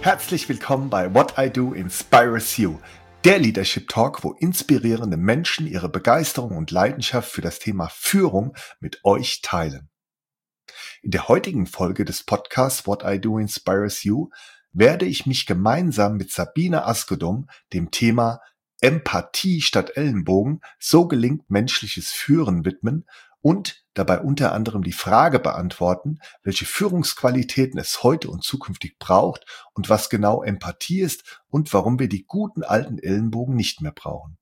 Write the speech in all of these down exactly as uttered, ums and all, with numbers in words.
Herzlich willkommen bei What I Do Inspires You, der Leadership Talk, wo inspirierende Menschen ihre Begeisterung und Leidenschaft für das Thema Führung mit euch teilen. In der heutigen Folge des Podcasts What I Do Inspires You werde ich mich gemeinsam mit Sabine Askedom dem Thema Empathie statt Ellenbogen, so gelingt menschliches Führen widmen und dabei unter anderem die Frage beantworten, welche Führungsqualitäten es heute und zukünftig braucht und was genau Empathie ist und warum wir die guten alten Ellenbogen nicht mehr brauchen.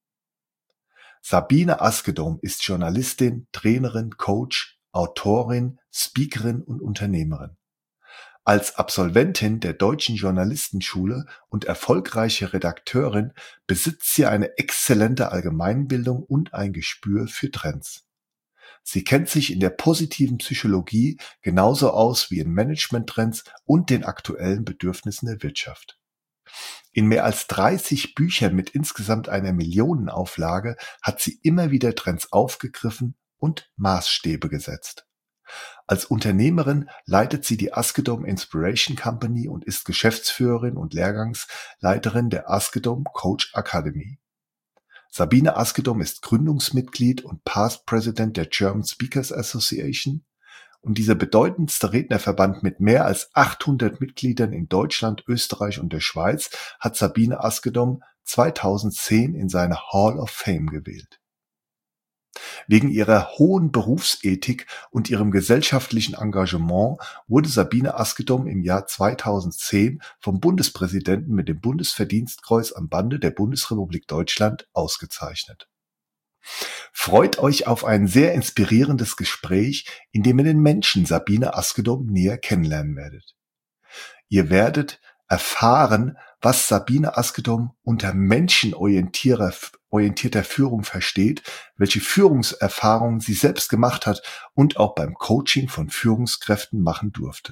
Sabine Askedom ist Journalistin, Trainerin, Coach, Autorin, Speakerin und Unternehmerin. Als Absolventin der Deutschen Journalistenschule und erfolgreiche Redakteurin besitzt sie eine exzellente Allgemeinbildung und ein Gespür für Trends. Sie kennt sich in der positiven Psychologie genauso aus wie in Managementtrends und den aktuellen Bedürfnissen der Wirtschaft. In mehr als dreißig Büchern mit insgesamt einer Millionenauflage hat sie immer wieder Trends aufgegriffen und Maßstäbe gesetzt. Als Unternehmerin leitet sie die Askedom Inspiration Company und ist Geschäftsführerin und Lehrgangsleiterin der Askedom Coach Academy. Sabine Askedom ist Gründungsmitglied und Past President der German Speakers Association und dieser bedeutendste Rednerverband mit mehr als achthundert Mitgliedern in Deutschland, Österreich und der Schweiz hat Sabine Askedom zweitausendzehn in seine Hall of Fame gewählt. Wegen ihrer hohen Berufsethik und ihrem gesellschaftlichen Engagement wurde Sabine Askedom im Jahr zweitausendzehn vom Bundespräsidenten mit dem Bundesverdienstkreuz am Bande der Bundesrepublik Deutschland ausgezeichnet. Freut euch auf ein sehr inspirierendes Gespräch, in dem ihr den Menschen Sabine Askedom näher kennenlernen werdet. Ihr werdet erfahren, was Sabine Askedom unter menschenorientierter orientierter Führung versteht, welche Führungserfahrungen sie selbst gemacht hat und auch beim Coaching von Führungskräften machen durfte.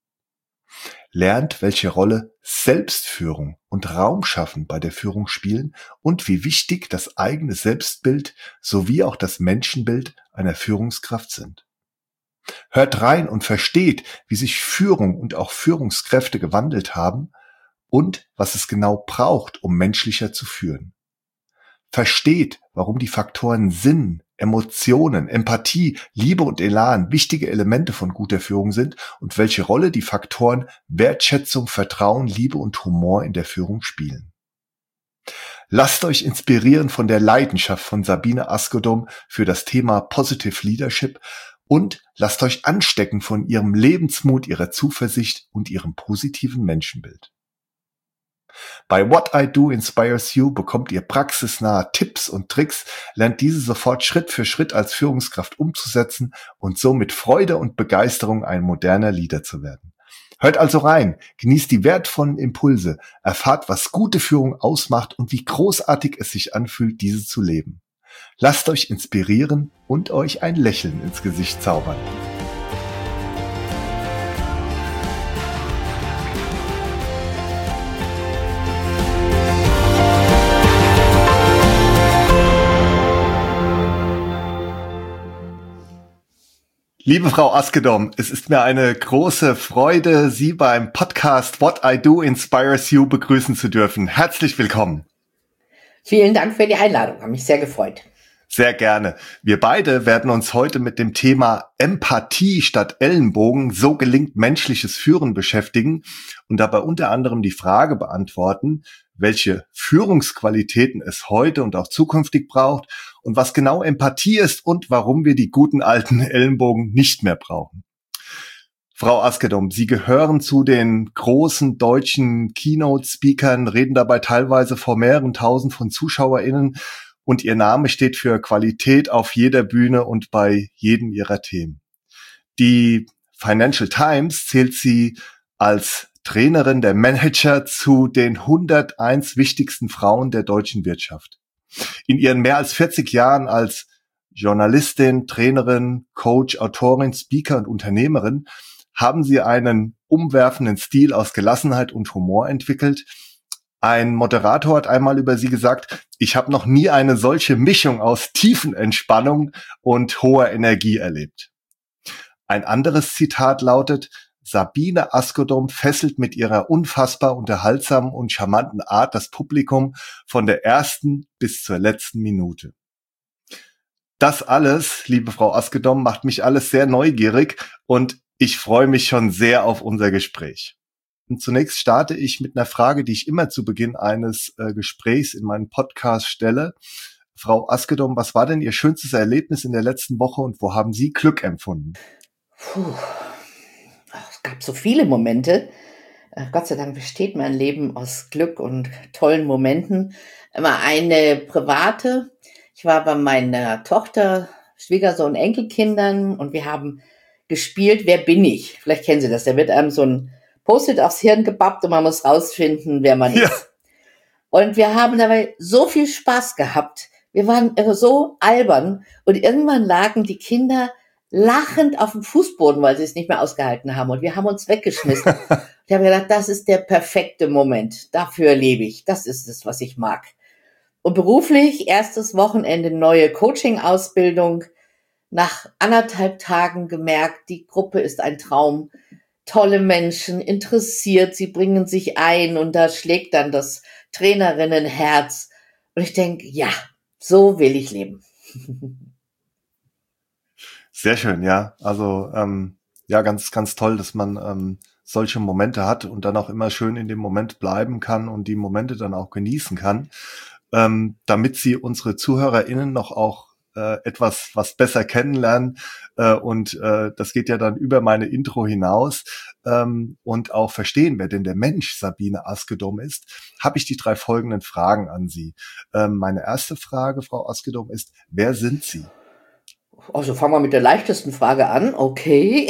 Lernt, welche Rolle Selbstführung und Raumschaffen bei der Führung spielen und wie wichtig das eigene Selbstbild sowie auch das Menschenbild einer Führungskraft sind. Hört rein und versteht, wie sich Führung und auch Führungskräfte gewandelt haben und was es genau braucht, um menschlicher zu führen. Versteht, warum die Faktoren Sinn, Emotionen, Empathie, Liebe und Elan wichtige Elemente von guter Führung sind und welche Rolle die Faktoren Wertschätzung, Vertrauen, Liebe und Humor in der Führung spielen. Lasst euch inspirieren von der Leidenschaft von Sabine Askedom für das Thema Positive Leadership und lasst euch anstecken von ihrem Lebensmut, ihrer Zuversicht und ihrem positiven Menschenbild. Bei What I Do Inspires You bekommt ihr praxisnahe Tipps und Tricks, lernt diese sofort Schritt für Schritt als Führungskraft umzusetzen und so mit Freude und Begeisterung ein moderner Leader zu werden. Hört also rein, genießt die wertvollen Impulse, erfahrt, was gute Führung ausmacht und wie großartig es sich anfühlt, diese zu leben. Lasst euch inspirieren und euch ein Lächeln ins Gesicht zaubern. Liebe Frau Askedom, es ist mir eine große Freude, Sie beim Podcast What I Do Inspires You begrüßen zu dürfen. Herzlich willkommen. Vielen Dank für die Einladung, habe mich sehr gefreut. Sehr gerne. Wir beide werden uns heute mit dem Thema Empathie statt Ellenbogen, so gelingt menschliches Führen beschäftigen und dabei unter anderem die Frage beantworten, welche Führungsqualitäten es heute und auch zukünftig braucht und was genau Empathie ist und warum wir die guten alten Ellenbogen nicht mehr brauchen. Frau Askedom, Sie gehören zu den großen deutschen Keynote-Speakern, reden dabei teilweise vor mehreren tausend von ZuschauerInnen und Ihr Name steht für Qualität auf jeder Bühne und bei jedem Ihrer Themen. Die Financial Times zählt Sie als Trainerin der Manager zu den hunderteins wichtigsten Frauen der deutschen Wirtschaft. In ihren mehr als vierzig Jahren als Journalistin, Trainerin, Coach, Autorin, Speaker und Unternehmerin haben sie einen umwerfenden Stil aus Gelassenheit und Humor entwickelt. Ein Moderator hat einmal über sie gesagt, ich habe noch nie eine solche Mischung aus Tiefenentspannung und hoher Energie erlebt. Ein anderes Zitat lautet, Sabine Askodom fesselt mit ihrer unfassbar unterhaltsamen und charmanten Art das Publikum von der ersten bis zur letzten Minute. Das alles, liebe Frau Askodom, macht mich alles sehr neugierig und ich freue mich schon sehr auf unser Gespräch. Und zunächst starte ich mit einer Frage, die ich immer zu Beginn eines äh, Gesprächs in meinem Podcast stelle. Frau Askodom, was war denn Ihr schönstes Erlebnis in der letzten Woche und wo haben Sie Glück empfunden? Puh. Es gab so viele Momente. Äh, Gott sei Dank besteht mein Leben aus Glück und tollen Momenten. Immer eine private. Ich war bei meiner Tochter, Schwiegersohn, Enkelkindern und wir haben gespielt, wer bin ich? Vielleicht kennen Sie das. Da wird einem so ein Post-it aufs Hirn gebappt und man muss rausfinden, wer man Ja. ist. Und wir haben dabei so viel Spaß gehabt. Wir waren so albern und irgendwann lagen die Kinder lachend auf dem Fußboden, weil sie es nicht mehr ausgehalten haben. Und wir haben uns weggeschmissen. Ich habe gedacht, das ist der perfekte Moment. Dafür lebe ich. Das ist es, was ich mag. Und beruflich, erstes Wochenende, neue Coaching-Ausbildung. Nach anderthalb Tagen gemerkt, die Gruppe ist ein Traum. Tolle Menschen, interessiert, sie bringen sich ein und da schlägt dann das Trainerinnenherz. Und ich denke, ja, so will ich leben. Sehr schön, ja. Also ähm, ja, ganz, ganz toll, dass man ähm, solche Momente hat und dann auch immer schön in dem Moment bleiben kann und die Momente dann auch genießen kann, ähm, damit Sie unsere ZuhörerInnen noch auch äh, etwas was besser kennenlernen äh, und äh, das geht ja dann über meine Intro hinaus ähm, und auch verstehen, wer denn der Mensch Sabine Askodom ist, habe ich die drei folgenden Fragen an Sie. Ähm, meine erste Frage, Frau Askodom, ist, wer sind Sie? Also fangen wir mit der leichtesten Frage an. Okay.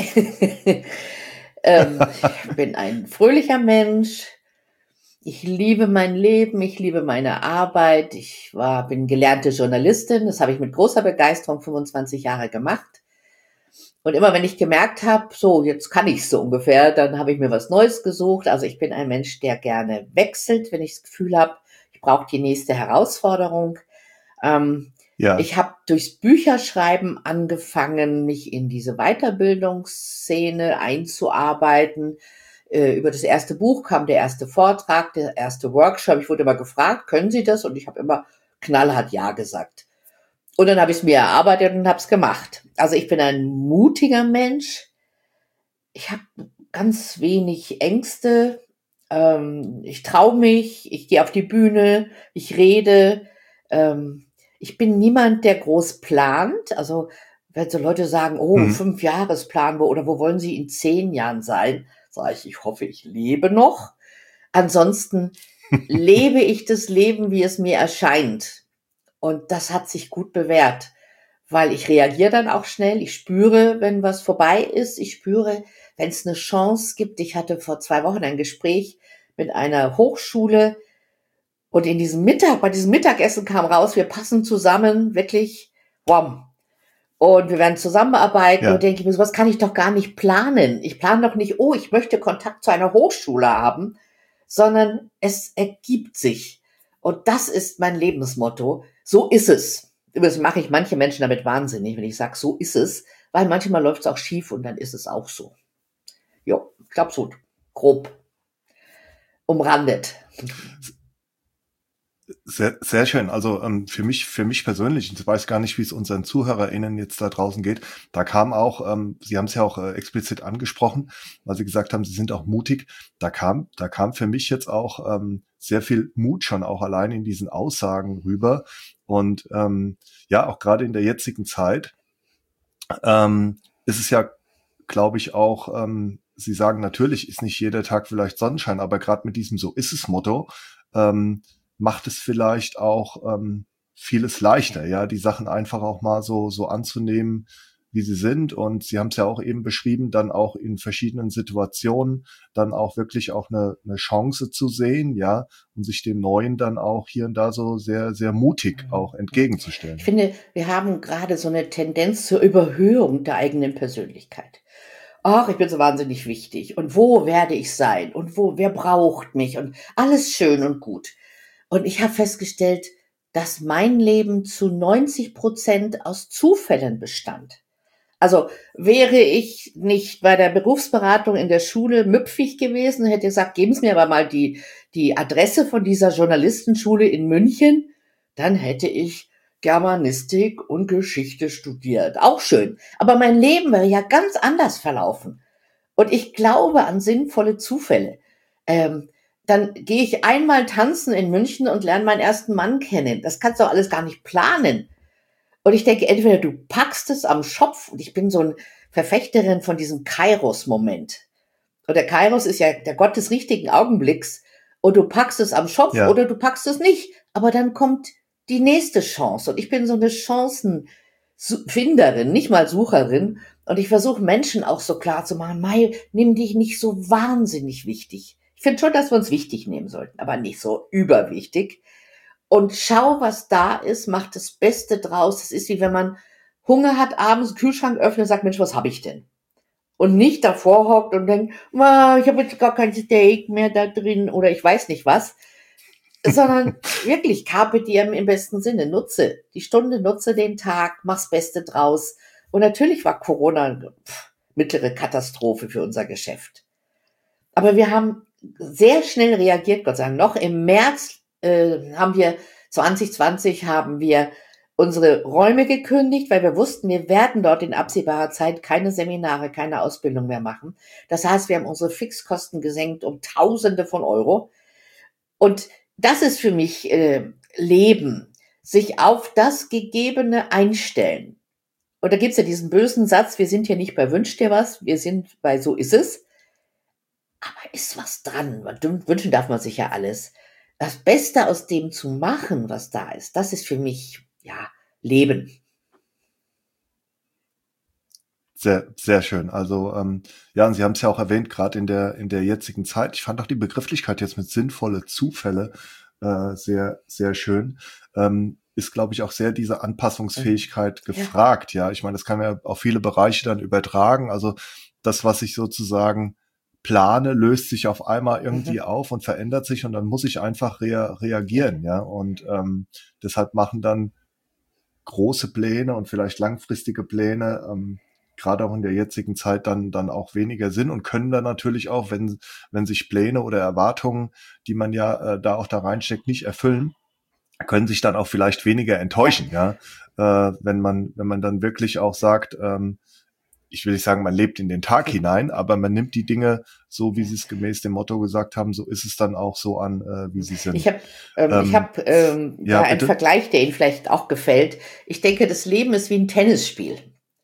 ähm, ich bin ein fröhlicher Mensch. Ich liebe mein Leben, ich liebe meine Arbeit. Ich war, bin gelernte Journalistin. Das habe ich mit großer Begeisterung fünfundzwanzig Jahre gemacht. Und immer wenn ich gemerkt habe, so, jetzt kann ich so ungefähr, dann habe ich mir was Neues gesucht. Also ich bin ein Mensch, der gerne wechselt, wenn ich das Gefühl habe, ich brauche die nächste Herausforderung. Ähm, Ja. Ich habe durchs Bücherschreiben angefangen, mich in diese Weiterbildungsszene einzuarbeiten. Äh, über das erste Buch kam der erste Vortrag, der erste Workshop. Ich wurde immer gefragt, können Sie das? Und ich habe immer knallhart Ja gesagt. Und dann habe ich es mir erarbeitet und habe es gemacht. Also ich bin ein mutiger Mensch. Ich habe ganz wenig Ängste. Ähm, ich traue mich, ich gehe auf die Bühne, ich rede. Ähm, ich bin niemand, der groß plant. Also wenn so Leute sagen, oh, Mhm. Fünfjahresplan, wo, oder wo wollen Sie in zehn Jahren sein? Sage ich, ich hoffe, ich lebe noch. Ansonsten lebe ich das Leben, wie es mir erscheint. Und das hat sich gut bewährt, weil ich reagiere dann auch schnell. Ich spüre, wenn was vorbei ist. Ich spüre, wenn es eine Chance gibt. Ich hatte vor zwei Wochen ein Gespräch mit einer Hochschule und in diesem Mittag, bei diesem Mittagessen kam raus, wir passen zusammen, wirklich, wow. Und wir werden zusammenarbeiten Ja. und denke ich mir, sowas kann ich doch gar nicht planen. Ich plane doch nicht, oh, ich möchte Kontakt zu einer Hochschule haben, sondern es ergibt sich. Und das ist mein Lebensmotto. So ist es. Übrigens mache ich manche Menschen damit wahnsinnig, wenn ich sage, so ist es, weil manchmal läuft es auch schief und dann ist es auch so. Jo, ich glaube so grob umrandet. Sehr, sehr schön. Also ähm, für mich, für mich persönlich, ich weiß gar nicht, wie es unseren ZuhörerInnen jetzt da draußen geht. Da kam auch, ähm, Sie haben es ja auch äh, explizit angesprochen, weil Sie gesagt haben, Sie sind auch mutig. Da kam, da kam für mich jetzt auch ähm, sehr viel Mut schon auch allein in diesen Aussagen rüber. Und ähm, ja, auch gerade in der jetzigen Zeit ähm, ist es ja, glaube ich, auch, ähm, Sie sagen, natürlich ist nicht jeder Tag vielleicht Sonnenschein, aber gerade mit diesem So ist es Motto, ähm, macht es vielleicht auch ähm, vieles leichter, ja, die Sachen einfach auch mal so so anzunehmen, wie sie sind. Und Sie haben es ja auch eben beschrieben, dann auch in verschiedenen Situationen dann auch wirklich auch eine, eine Chance zu sehen, ja, und sich dem Neuen dann auch hier und da so sehr, sehr mutig auch entgegenzustellen. Ich finde, wir haben gerade so eine Tendenz zur Überhöhung der eigenen Persönlichkeit. Ach, ich bin so wahnsinnig wichtig. Und wo werde ich sein? Und wo, wer braucht mich? Und alles schön und gut. Und ich habe festgestellt, dass mein Leben zu neunzig Prozent aus Zufällen bestand. Also wäre ich nicht bei der Berufsberatung in der Schule müpfig gewesen, hätte gesagt, geben Sie mir aber mal die, die Adresse von dieser Journalistenschule in München, dann hätte ich Germanistik und Geschichte studiert. Auch schön. Aber mein Leben wäre ja ganz anders verlaufen. Und ich glaube an sinnvolle Zufälle. Ähm, dann gehe ich einmal tanzen in München und lerne meinen ersten Mann kennen. Das kannst du auch alles gar nicht planen. Und ich denke, entweder du packst es am Schopf, und ich bin so ein Verfechterin von diesem Kairos-Moment. Und der Kairos ist ja der Gott des richtigen Augenblicks. Und du packst es am Schopf Ja. oder du packst es nicht. Aber dann kommt die nächste Chance. Und ich bin so eine Chancenfinderin, nicht mal Sucherin. Und ich versuche Menschen auch so klar zu machen, Mai, nimm dich nicht so wahnsinnig wichtig. Ich finde schon, dass wir uns wichtig nehmen sollten, aber nicht so überwichtig. Und schau, was da ist, mach das Beste draus. Das ist wie wenn man Hunger hat, abends den Kühlschrank öffnet und sagt, Mensch, was habe ich denn? Und nicht davor hockt und denkt, "Ah, ich habe jetzt gar kein Steak mehr da drin oder ich weiß nicht was, sondern wirklich Carpe diem im besten Sinne. Nutze die Stunde, nutze den Tag, mach's Beste draus. Und natürlich war Corona pff, mittlere Katastrophe für unser Geschäft. Aber wir haben sehr schnell reagiert, Gott sei Dank. Noch im März äh, haben wir, zwanzig zwanzig haben wir unsere Räume gekündigt, weil wir wussten, wir werden dort in absehbarer Zeit keine Seminare, keine Ausbildung mehr machen. Das heißt, wir haben unsere Fixkosten gesenkt um Tausende von Euro. Und das ist für mich äh, Leben, sich auf das Gegebene einstellen. Und da gibt's ja diesen bösen Satz, wir sind hier nicht bei Wünsch dir was, wir sind bei So ist es. Aber ist was dran. Wünschen darf man sich ja alles. Das Beste aus dem zu machen, was da ist, das ist für mich, ja, Leben. Sehr, sehr schön. Also ähm, ja, und Sie haben es ja auch erwähnt, gerade in der in der jetzigen Zeit. Ich fand auch die Begrifflichkeit jetzt mit sinnvolle Zufälle äh, sehr, sehr schön. Ähm, ist, glaube ich, auch sehr diese Anpassungsfähigkeit Ja. gefragt. Ja, ich meine, das kann man ja auf viele Bereiche dann übertragen. Also das, was ich sozusagen plane, löst sich auf einmal irgendwie Mhm. auf und verändert sich und dann muss ich einfach rea reagieren. Ja, und ähm, deshalb machen dann große Pläne und vielleicht langfristige Pläne, ähm, gerade auch in der jetzigen Zeit dann dann auch weniger Sinn und können dann natürlich auch, wenn wenn sich Pläne oder Erwartungen, die man ja äh, da auch da reinsteckt, nicht erfüllen, können sich dann auch vielleicht weniger enttäuschen, ja, äh, wenn man wenn man dann wirklich auch sagt, ähm, ich will nicht sagen, man lebt in den Tag hinein, aber man nimmt die Dinge so, wie sie es gemäß dem Motto gesagt haben, so ist es dann auch so an, äh, wie sie sind. Ich habe ähm, ich Ähm, hab, ähm, ja, da einen bitte. Vergleich, der Ihnen vielleicht auch gefällt. Ich denke, das Leben ist wie ein Tennisspiel.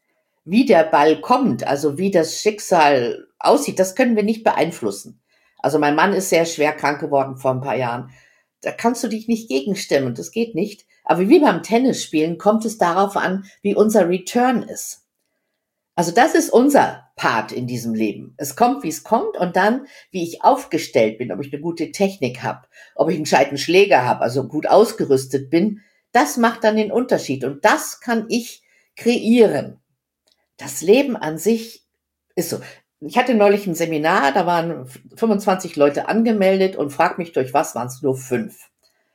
Wie der Ball kommt, also wie das Schicksal aussieht, das können wir nicht beeinflussen. Also mein Mann ist sehr schwer krank geworden vor ein paar Jahren. Da kannst du dich nicht gegenstemmen, das geht nicht. Aber wie beim Tennisspielen kommt es darauf an, wie unser Return ist. Also das ist unser Part in diesem Leben. Es kommt, wie es kommt und dann, wie ich aufgestellt bin, ob ich eine gute Technik habe, ob ich einen gescheiten Schläger habe, also gut ausgerüstet bin, das macht dann den Unterschied und das kann ich kreieren. Das Leben an sich ist so. Ich hatte neulich ein Seminar, da waren fünfundzwanzig Leute angemeldet und frag mich durch was, waren es nur fünf.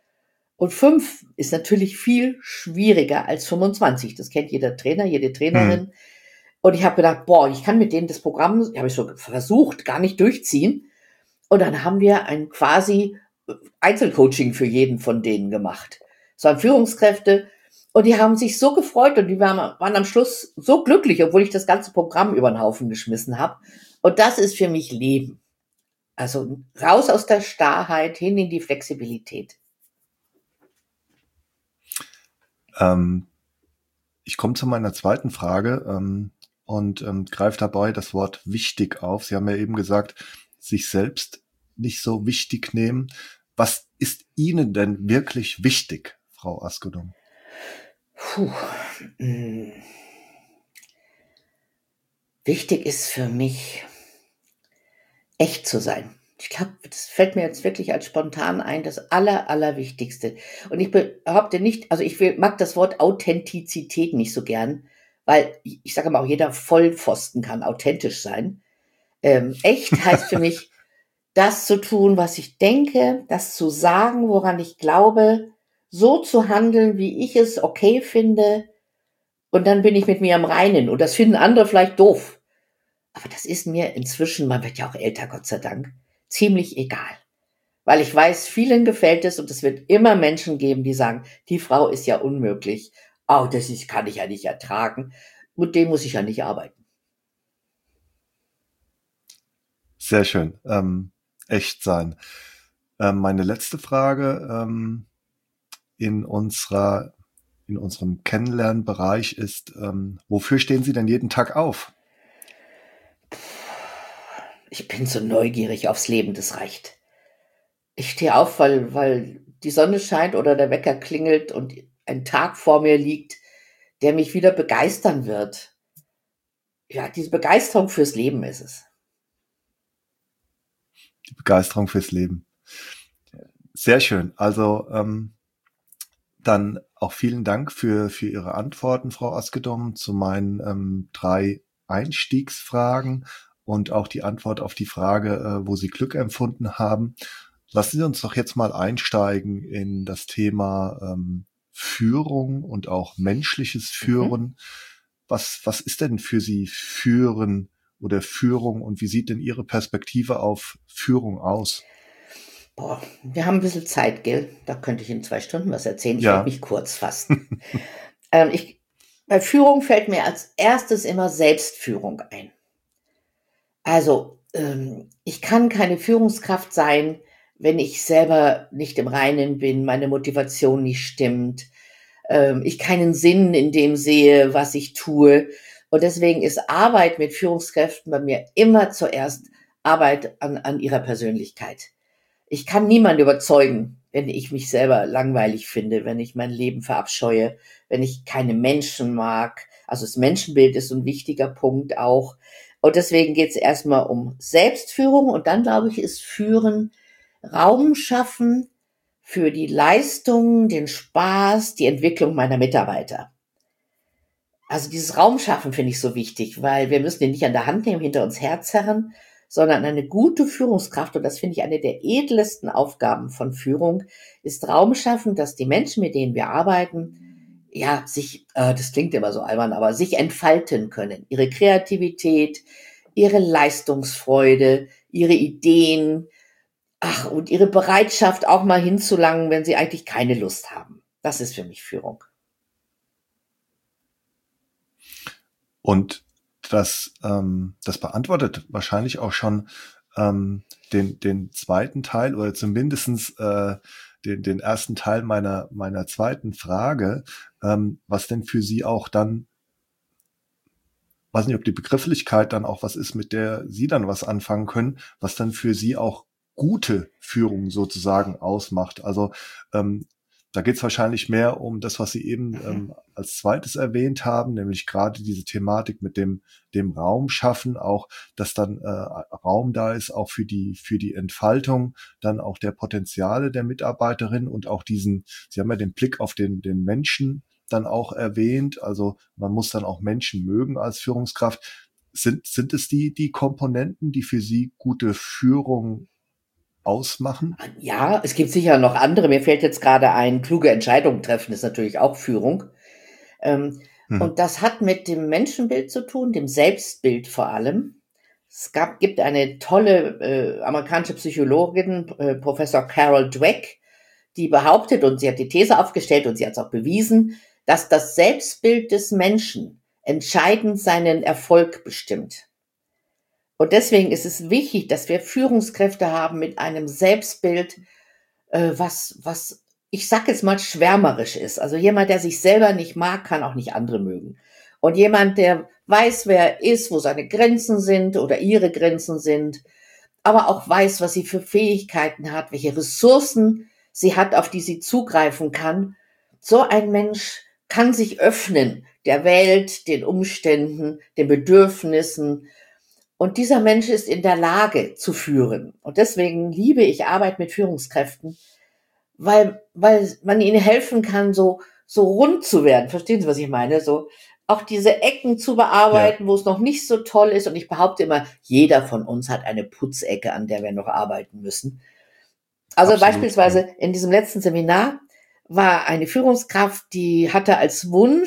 Und fünf ist natürlich viel schwieriger als fünfundzwanzig. Das kennt jeder Trainer, jede Trainerin. Hm. Und ich habe gedacht, boah, ich kann mit denen das Programm, habe ich so versucht, gar nicht durchziehen. Und dann haben wir ein quasi Einzelcoaching für jeden von denen gemacht. Es waren Führungskräfte und die haben sich so gefreut und die waren, waren am Schluss so glücklich, obwohl ich das ganze Programm über den Haufen geschmissen habe. Und das ist für mich Leben. Also raus aus der Starrheit, hin in die Flexibilität. Ähm, ich komme zu meiner zweiten Frage ähm, und ähm, greife dabei das Wort wichtig auf. Sie haben ja eben gesagt, sich selbst nicht so wichtig nehmen. Was ist Ihnen denn wirklich wichtig, Frau Askedum? Puh. Hm. Wichtig ist für mich, echt zu sein. Ich glaube, das fällt mir jetzt wirklich als spontan ein, das Aller, Allerwichtigste. Und ich behaupte nicht, also ich will, mag das Wort Authentizität nicht so gern, weil ich, ich sage mal, auch jeder Vollpfosten kann authentisch sein. Ähm, echt heißt für mich, das zu tun, was ich denke, das zu sagen, woran ich glaube, so zu handeln, wie ich es okay finde und dann bin ich mit mir am Reinen und das finden andere vielleicht doof. Aber das ist mir inzwischen, man wird ja auch älter, Gott sei Dank, ziemlich egal. Weil ich weiß, vielen gefällt es und es wird immer Menschen geben, die sagen, die Frau ist ja unmöglich. Oh, das ist, kann ich ja nicht ertragen. Mit dem muss ich ja nicht arbeiten. Sehr schön. Ähm, echt sein. Ähm, meine letzte Frage ähm, in unserer in unserem Kennenlernbereich ist, ähm, wofür stehen Sie denn jeden Tag auf? Ich bin so neugierig aufs Leben, das reicht. Ich stehe auf, weil, weil die Sonne scheint oder der Wecker klingelt und ein Tag vor mir liegt, der mich wieder begeistern wird. Ja, diese Begeisterung fürs Leben ist es. Die Begeisterung fürs Leben. Sehr schön. Also ähm, dann auch vielen Dank für, für Ihre Antworten, Frau Askedom, zu meinen ähm, drei Einstiegsfragen und auch die Antwort auf die Frage, äh, wo Sie Glück empfunden haben. Lassen Sie uns doch jetzt mal einsteigen in das Thema ähm, Führung und auch menschliches Führen. Mhm. Was, was ist denn für Sie Führen oder Führung und wie sieht denn Ihre Perspektive auf Führung aus? Boah, wir haben ein bisschen Zeit, gell? Da könnte ich in zwei Stunden was erzählen. Ich werde Ja. mich kurz fassen. ähm, ich, bei Führung fällt mir als erstes immer Selbstführung ein. Also, ähm, ich kann keine Führungskraft sein, wenn ich selber nicht im Reinen bin, meine Motivation nicht stimmt, ähm, ich keinen Sinn in dem sehe, was ich tue. Und deswegen ist Arbeit mit Führungskräften bei mir immer zuerst Arbeit an, an ihrer Persönlichkeit. Ich kann niemanden überzeugen, wenn ich mich selber langweilig finde, wenn ich mein Leben verabscheue, wenn ich keine Menschen mag. Also das Menschenbild ist so ein wichtiger Punkt auch. Und deswegen geht es erstmal um Selbstführung und dann, glaube ich, ist Führen Raum schaffen für die Leistung, den Spaß, die Entwicklung meiner Mitarbeiter. Also dieses Raum schaffen finde ich so wichtig, weil wir müssen den nicht an der Hand nehmen, hinter uns herzerren, sondern eine gute Führungskraft, und das finde ich eine der edlesten Aufgaben von Führung, ist Raum schaffen, dass die Menschen, mit denen wir arbeiten, ja, sich, äh, das klingt immer so albern, aber sich entfalten können. Ihre Kreativität, ihre Leistungsfreude, ihre Ideen, ach, und ihre Bereitschaft auch mal hinzulangen, wenn sie eigentlich keine Lust haben. Das ist für mich Führung. Und das, ähm, das beantwortet wahrscheinlich auch schon ähm, den, den zweiten Teil oder zumindestens äh, den, den ersten Teil meiner, meiner zweiten Frage, ähm, was denn für Sie auch dann, weiß nicht, ob die Begrifflichkeit dann auch was ist, mit der Sie dann was anfangen können, was dann für Sie auch gute Führung sozusagen ausmacht. Also ähm, da geht es wahrscheinlich mehr um das, was Sie eben ähm, als zweites erwähnt haben, nämlich gerade diese Thematik mit dem dem Raum schaffen, auch dass dann äh, Raum da ist, auch für die für die Entfaltung dann auch der Potenziale der Mitarbeiterin und auch diesen, Sie haben ja den Blick auf den den Menschen dann auch erwähnt, also man muss dann auch Menschen mögen als Führungskraft. Sind sind es die die Komponenten, die für Sie gute Führung ausmachen? Ja, es gibt sicher noch andere. Mir fällt jetzt gerade ein, kluge Entscheidungen treffen ist natürlich auch Führung. Ähm, Mhm. und das hat mit dem Menschenbild zu tun, dem Selbstbild vor allem. Es gab, gibt eine tolle äh, amerikanische Psychologin, äh, Professor Carol Dweck, die behauptet, und sie hat die These aufgestellt und sie hat es auch bewiesen, dass das Selbstbild des Menschen entscheidend seinen Erfolg bestimmt. Und deswegen ist es wichtig, dass wir Führungskräfte haben mit einem Selbstbild, äh, was, was, ich sag jetzt mal, schwärmerisch ist. Also jemand, der sich selber nicht mag, kann auch nicht andere mögen. Und jemand, der weiß, wer er ist, wo seine Grenzen sind oder ihre Grenzen sind, aber auch weiß, was sie für Fähigkeiten hat, welche Ressourcen sie hat, auf die sie zugreifen kann. So ein Mensch kann sich öffnen der Welt, den Umständen, den Bedürfnissen. Und dieser Mensch ist in der Lage zu führen. Und deswegen liebe ich Arbeit mit Führungskräften, weil, weil man ihnen helfen kann, so, so rund zu werden. Verstehen Sie, was ich meine? So, auch diese Ecken zu Ja, bearbeiten, wo es noch nicht so toll ist. Und ich behaupte immer, jeder von uns hat eine Putzecke, an der wir noch arbeiten müssen. Also absolut. beispielsweise in diesem letzten Seminar war eine Führungskraft, die hatte als Wunsch,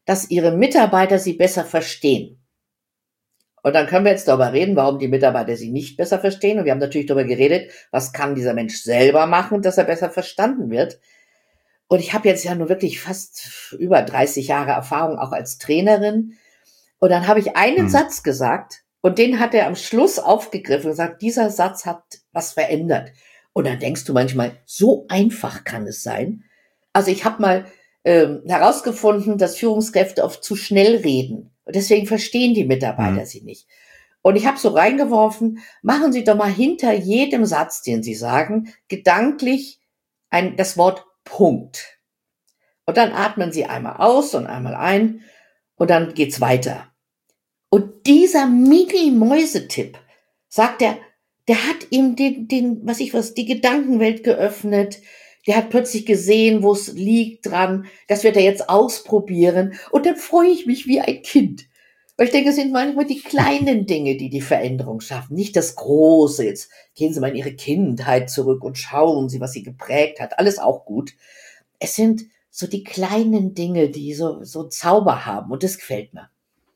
dass ihre Mitarbeiter sie besser verstehen. Und dann können wir jetzt darüber reden, warum die Mitarbeiter sie nicht besser verstehen. Und wir haben natürlich darüber geredet, was kann dieser Mensch selber machen, dass er besser verstanden wird. Und ich habe jetzt ja nur wirklich fast über dreißig Jahre Erfahrung auch als Trainerin. Und dann habe ich einen Hm. Satz gesagt und den hat er am Schluss aufgegriffen und gesagt, dieser Satz hat was verändert. Und dann denkst du manchmal, so einfach kann es sein. Also ich habe mal ähm, herausgefunden, dass Führungskräfte oft zu schnell reden. Und deswegen verstehen die Mitarbeiter Hm. sie nicht. Und ich habe so reingeworfen, machen Sie doch mal hinter jedem Satz, den Sie sagen, gedanklich ein, das Wort Punkt. Und dann atmen Sie einmal aus und einmal ein und dann geht's weiter. Und dieser Mini-Mäusetipp, sagt er, der hat ihm den, den, was ich was, die Gedankenwelt geöffnet. Der hat plötzlich gesehen, wo es liegt dran. Das wird er jetzt ausprobieren. Und dann freue ich mich wie ein Kind. Weil ich denke, es sind manchmal die kleinen Dinge, die die Veränderung schaffen. Nicht das Große. Jetzt gehen Sie mal in Ihre Kindheit zurück und schauen Sie, was Sie geprägt hat. Alles auch gut. Es sind so die kleinen Dinge, die so, so Zauber haben. Und das gefällt mir.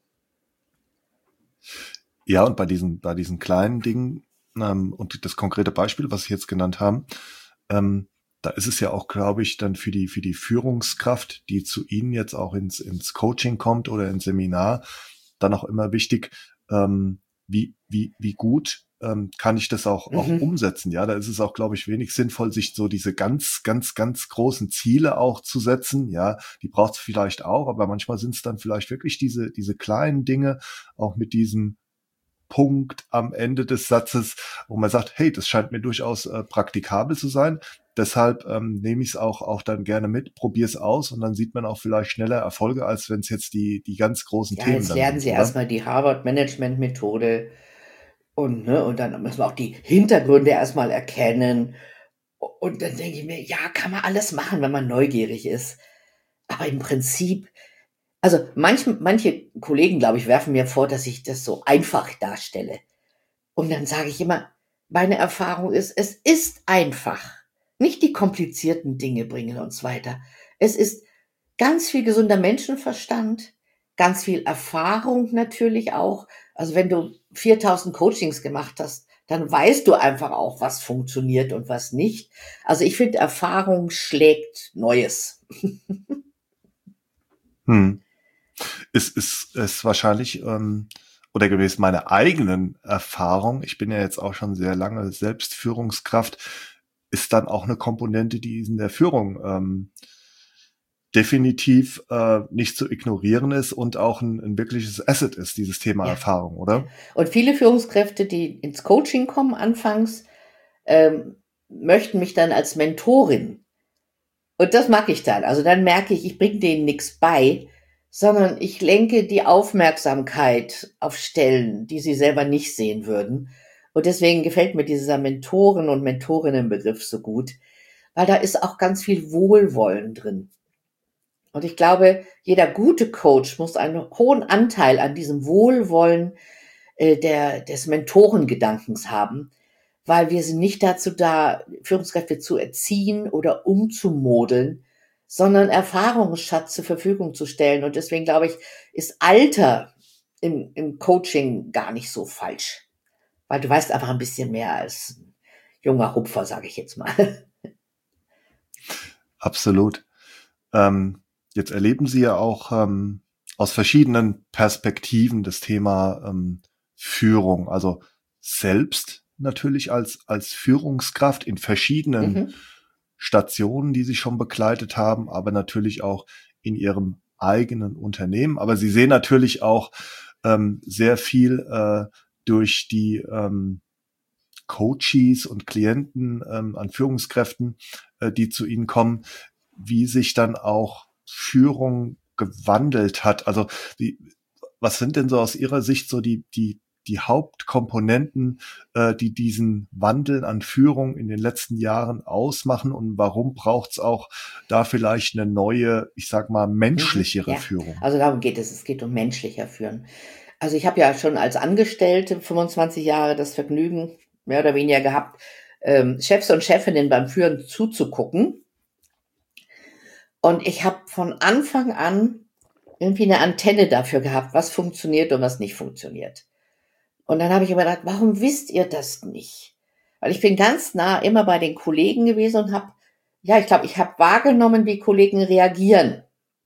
Ja, und bei diesen, bei diesen kleinen Dingen ähm, und das konkrete Beispiel, was Sie jetzt genannt haben, ähm, da ist es ja auch, glaube ich, dann für die für die Führungskraft, die zu Ihnen jetzt auch ins ins Coaching kommt oder ins Seminar, dann auch immer wichtig, ähm, wie wie wie gut ähm, kann ich das auch auch Mhm. umsetzen. Ja, da ist es auch, glaube ich, wenig sinnvoll, sich so diese ganz ganz ganz großen Ziele auch zu setzen. Ja, die braucht es vielleicht auch, aber manchmal sind es dann vielleicht wirklich diese diese kleinen Dinge, auch mit diesem Punkt am Ende des Satzes, wo man sagt, hey, das scheint mir durchaus äh, praktikabel zu sein. Deshalb ähm, nehme ich es auch auch dann gerne mit, probiere es aus und dann sieht man auch vielleicht schneller Erfolge, als wenn es jetzt die die ganz großen Ja, Themen jetzt dann lernen sind, Sie oder? erstmal die Harvard-Management-Methode und, ne, und dann müssen wir auch die Hintergründe erstmal erkennen. Und dann denke ich mir, ja, kann man alles machen, wenn man neugierig ist. Aber im Prinzip, also manche, manche Kollegen, glaube ich, werfen mir vor, dass ich das so einfach darstelle. Und dann sage ich immer, meine Erfahrung ist, es ist einfach. Nicht die komplizierten Dinge bringen uns weiter. Es ist ganz viel gesunder Menschenverstand, ganz viel Erfahrung natürlich auch. Also wenn du viertausend Coachings gemacht hast, dann weißt du einfach auch, was funktioniert und was nicht. Also ich finde, Erfahrung schlägt Neues. Hm. Ist, ist, ist wahrscheinlich, ähm, oder gemäß meiner eigenen Erfahrung, ich bin ja jetzt auch schon sehr lange selbst Führungskraft, ist dann auch eine Komponente, die in der Führung ähm, definitiv äh, nicht zu ignorieren ist und auch ein, ein wirkliches Asset ist, dieses Thema Ja, Erfahrung, ja. oder? Und viele Führungskräfte, die ins Coaching kommen anfangs, ähm, möchten mich dann als Mentorin. Und das mag ich dann. Also dann merke ich, ich bringe denen nichts bei, sondern ich lenke die Aufmerksamkeit auf Stellen, die sie selber nicht sehen würden. Und deswegen gefällt mir dieser Mentoren- und Mentorinnenbegriff so gut, weil da ist auch ganz viel Wohlwollen drin. Und ich glaube, jeder gute Coach muss einen hohen Anteil an diesem Wohlwollen äh, der, des Mentorengedankens haben, weil wir sind nicht dazu da, Führungskräfte zu erziehen oder umzumodeln, sondern Erfahrungsschatz zur Verfügung zu stellen. Und deswegen glaube ich, ist Alter im, im Coaching gar nicht so falsch, weil du weißt einfach ein bisschen mehr als ein junger Hupfer, sage ich jetzt mal. Absolut. Ähm, jetzt erleben Sie ja auch ähm, aus verschiedenen Perspektiven das Thema ähm, Führung, also selbst natürlich als, als Führungskraft in verschiedenen Mhm. Stationen, die Sie schon begleitet haben, aber natürlich auch in Ihrem eigenen Unternehmen. Aber Sie sehen natürlich auch ähm, sehr viel äh, durch die ähm, Coaches und Klienten ähm, an Führungskräften, äh, die zu Ihnen kommen, wie sich dann auch Führung gewandelt hat. Also wie, was sind denn so aus Ihrer Sicht so die, die, die Hauptkomponenten, äh, die diesen Wandel an Führung in den letzten Jahren ausmachen und warum braucht es auch da vielleicht eine neue, ich sag mal, Mhm. menschlichere Ja, Führung? also darum geht es. Es geht um menschlicher Führen. Also ich habe ja schon als Angestellte fünfundzwanzig Jahre das Vergnügen, mehr oder weniger gehabt, ähm, Chefs und Chefinnen beim Führen zuzugucken. Und ich habe von Anfang an irgendwie eine Antenne dafür gehabt, was funktioniert und was nicht funktioniert. Und dann habe ich immer gedacht, warum wisst ihr das nicht? Weil ich bin ganz nah immer bei den Kollegen gewesen und habe, ja, ich glaube, ich habe wahrgenommen, wie Kollegen reagieren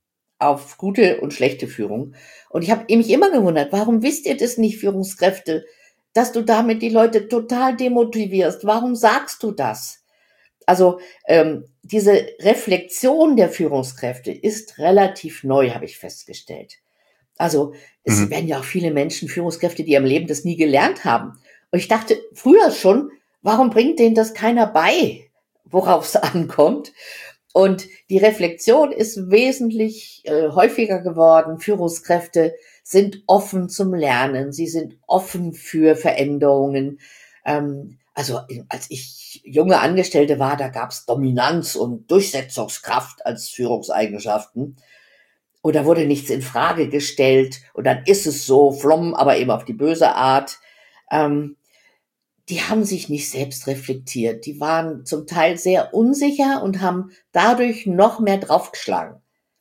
auf gute und schlechte Führung. Und ich habe mich immer gewundert, warum wisst ihr das nicht, Führungskräfte, dass du damit die Leute total demotivierst? Warum sagst du das? Also ähm, diese Reflexion der Führungskräfte ist relativ neu, habe ich festgestellt. Also es Mhm. werden ja auch viele Menschen, Führungskräfte, die im Leben das nie gelernt haben. Und ich dachte früher schon, warum bringt denen das keiner bei, worauf es ankommt? Und die Reflexion ist wesentlich äh, häufiger geworden. Führungskräfte sind offen zum Lernen. Sie sind offen für Veränderungen. Ähm, also als ich junge Angestellte war, da gab es Dominanz und Durchsetzungskraft als Führungseigenschaften. Und da wurde nichts in Frage gestellt. Und dann ist es so, flumm, aber eben auf die böse Art. Ähm, die haben sich nicht selbst reflektiert. Die waren zum Teil sehr unsicher und haben dadurch noch mehr draufgeschlagen.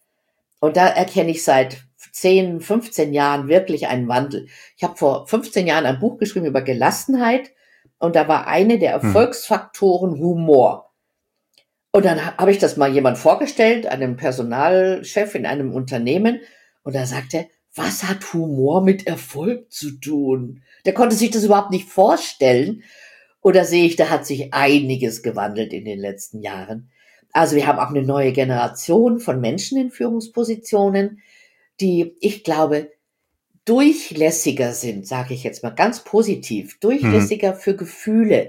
Und da erkenne ich seit zehn, fünfzehn Jahren wirklich einen Wandel. Ich habe vor fünfzehn Jahren ein Buch geschrieben über Gelassenheit und da war eine der Mhm. Erfolgsfaktoren Humor. Und dann habe ich das mal jemand vorgestellt, einem Personalchef in einem Unternehmen und da sagte er, was hat Humor mit Erfolg zu tun? Der konnte sich das überhaupt nicht vorstellen. Oder sehe ich, da hat sich einiges gewandelt in den letzten Jahren. Also wir haben auch eine neue Generation von Menschen in Führungspositionen, die, ich glaube, durchlässiger sind, sage ich jetzt mal ganz positiv, Mhm. durchlässiger für Gefühle.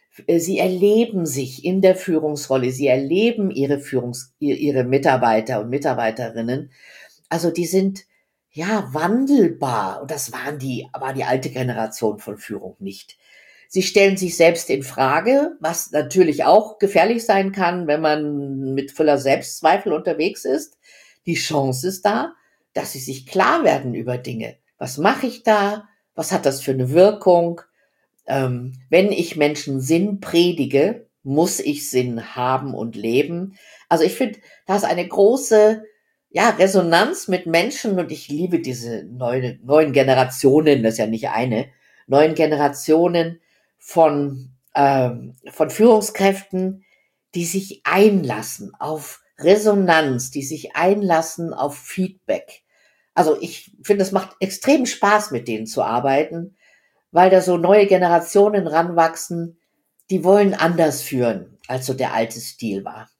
Sie erleben sich in der Führungsrolle, sie erleben ihre Führungs, ihre Mitarbeiter und Mitarbeiterinnen. Also die sind ja wandelbar. Und das waren die, war die alte Generation von Führung nicht. Sie stellen sich selbst in Frage, was natürlich auch gefährlich sein kann, wenn man mit voller Selbstzweifel unterwegs ist. Die Chance ist da, dass sie sich klar werden über Dinge. Was mache ich da? Was hat das für eine Wirkung? Ähm, wenn ich Menschen Sinn predige, muss ich Sinn haben und leben. Also ich finde, da ist eine große, ja, Resonanz mit Menschen und ich liebe diese neuen, neuen Generationen, das ist ja nicht eine, neuen Generationen von, ähm, von Führungskräften, die sich einlassen auf Resonanz, die sich einlassen auf Feedback. Also ich finde, es macht extrem Spaß, mit denen zu arbeiten, weil da so neue Generationen ranwachsen, die wollen anders führen, als so der alte Stil war.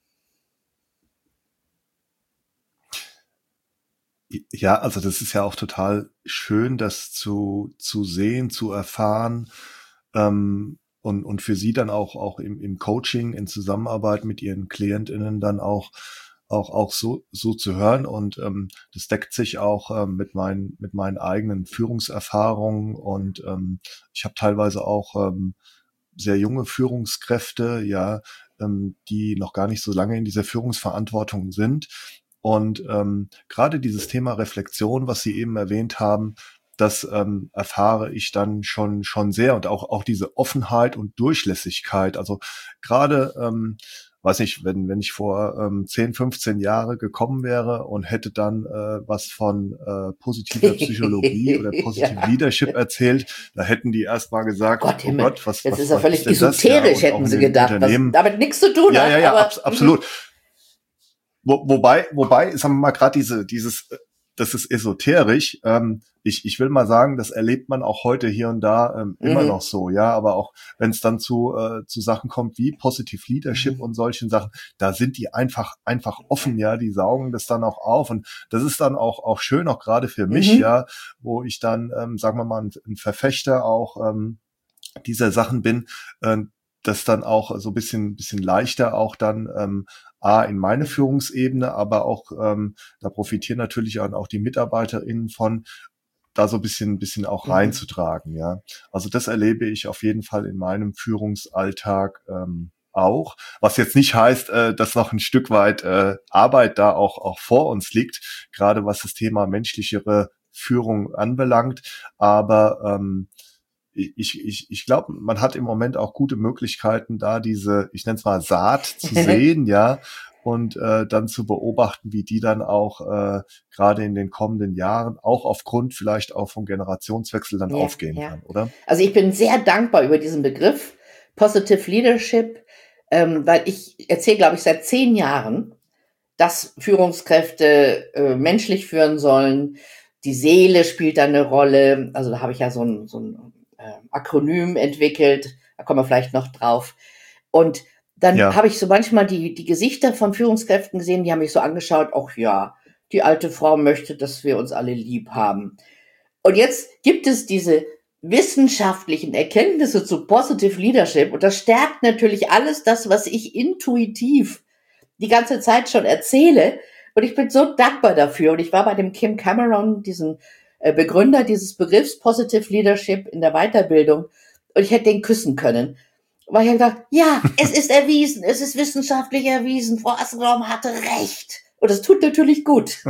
Ja, also das ist ja auch total schön, das zu, zu sehen, zu erfahren, ähm, und, und für Sie dann auch, auch im, im Coaching, in Zusammenarbeit mit Ihren KlientInnen dann auch, auch, auch so, so zu hören. Und ähm, das deckt sich auch ähm, mit meinen, mit meinen eigenen Führungserfahrungen. Und ähm, ich habe teilweise auch ähm, sehr junge Führungskräfte, ja, ähm, die noch gar nicht so lange in dieser Führungsverantwortung sind. Und ähm, gerade dieses Thema Reflexion, was Sie eben erwähnt haben, das ähm, erfahre ich dann schon schon sehr und auch auch diese Offenheit und Durchlässigkeit. Also gerade ähm, weiß nicht, wenn wenn ich vor ähm, zehn, fünfzehn Jahre gekommen wäre und hätte dann äh, was von äh, positiver Psychologie oder Positive Ja, Leadership erzählt, da hätten die erst mal gesagt, Gott oh Himmel, Gott, was das ist was ja was ist völlig denn das, ja? esoterisch, Und auch hätten in sie den gedacht, was Unternehmen, damit nichts zu tun ja, hat, ja, ja, aber abs mhm, absolut. Wo, wobei, wobei, sagen wir mal gerade diese, dieses, äh, das ist esoterisch. Ähm, ich, ich will mal sagen, das erlebt man auch heute hier und da ähm, immer noch mhm, so, ja. Aber auch wenn es dann zu äh, zu Sachen kommt wie Positive Leadership mhm, und solchen Sachen, da sind die einfach einfach offen, ja. Die saugen das dann auch auf und das ist dann auch auch schön, auch gerade für mich, mhm, ja, wo ich dann, ähm, sagen wir mal, ein, ein Verfechter auch ähm, dieser Sachen bin, äh, das dann auch so ein bisschen, bisschen leichter auch dann ähm, A, in meine Führungsebene, aber auch ähm, da profitieren natürlich dann auch die MitarbeiterInnen von, da so ein bisschen, bisschen auch mhm. reinzutragen, ja. Also das erlebe ich auf jeden Fall in meinem Führungsalltag ähm, auch. Was jetzt nicht heißt, äh, dass noch ein Stück weit äh, Arbeit da auch, auch vor uns liegt, gerade was das Thema menschlichere Führung anbelangt. Aber ähm, ich, ich, ich glaube, man hat im Moment auch gute Möglichkeiten, da diese, ich nenne es mal Saat zu sehen, ja, und äh, dann zu beobachten, wie die dann auch äh, gerade in den kommenden Jahren, auch aufgrund vielleicht auch vom Generationswechsel dann Ja, aufgehen ja. kann, oder? Also ich bin sehr dankbar über diesen Begriff Positive Leadership, ähm, weil ich erzähle, glaube ich, seit zehn Jahren, dass Führungskräfte äh, menschlich führen sollen. Die Seele spielt da eine Rolle. Also da habe ich ja so ein, so ein äh, Akronym entwickelt. Da kommen wir vielleicht noch drauf. Und dann Ja. habe ich so manchmal die, die Gesichter von Führungskräften gesehen, die haben mich so angeschaut, ach ja, die alte Frau möchte, dass wir uns alle lieb haben. Und jetzt gibt es diese wissenschaftlichen Erkenntnisse zu Positive Leadership und das stärkt natürlich alles das, was ich intuitiv die ganze Zeit schon erzähle. Und ich bin so dankbar dafür. Und ich war bei dem Kim Cameron, diesen äh, Begründer dieses Begriffs Positive Leadership in der Weiterbildung. Und ich hätte den küssen können. Weil ich habe gedacht, ja, es ist erwiesen, es ist wissenschaftlich erwiesen. Frau Assenbaum hatte recht. Und das tut natürlich gut.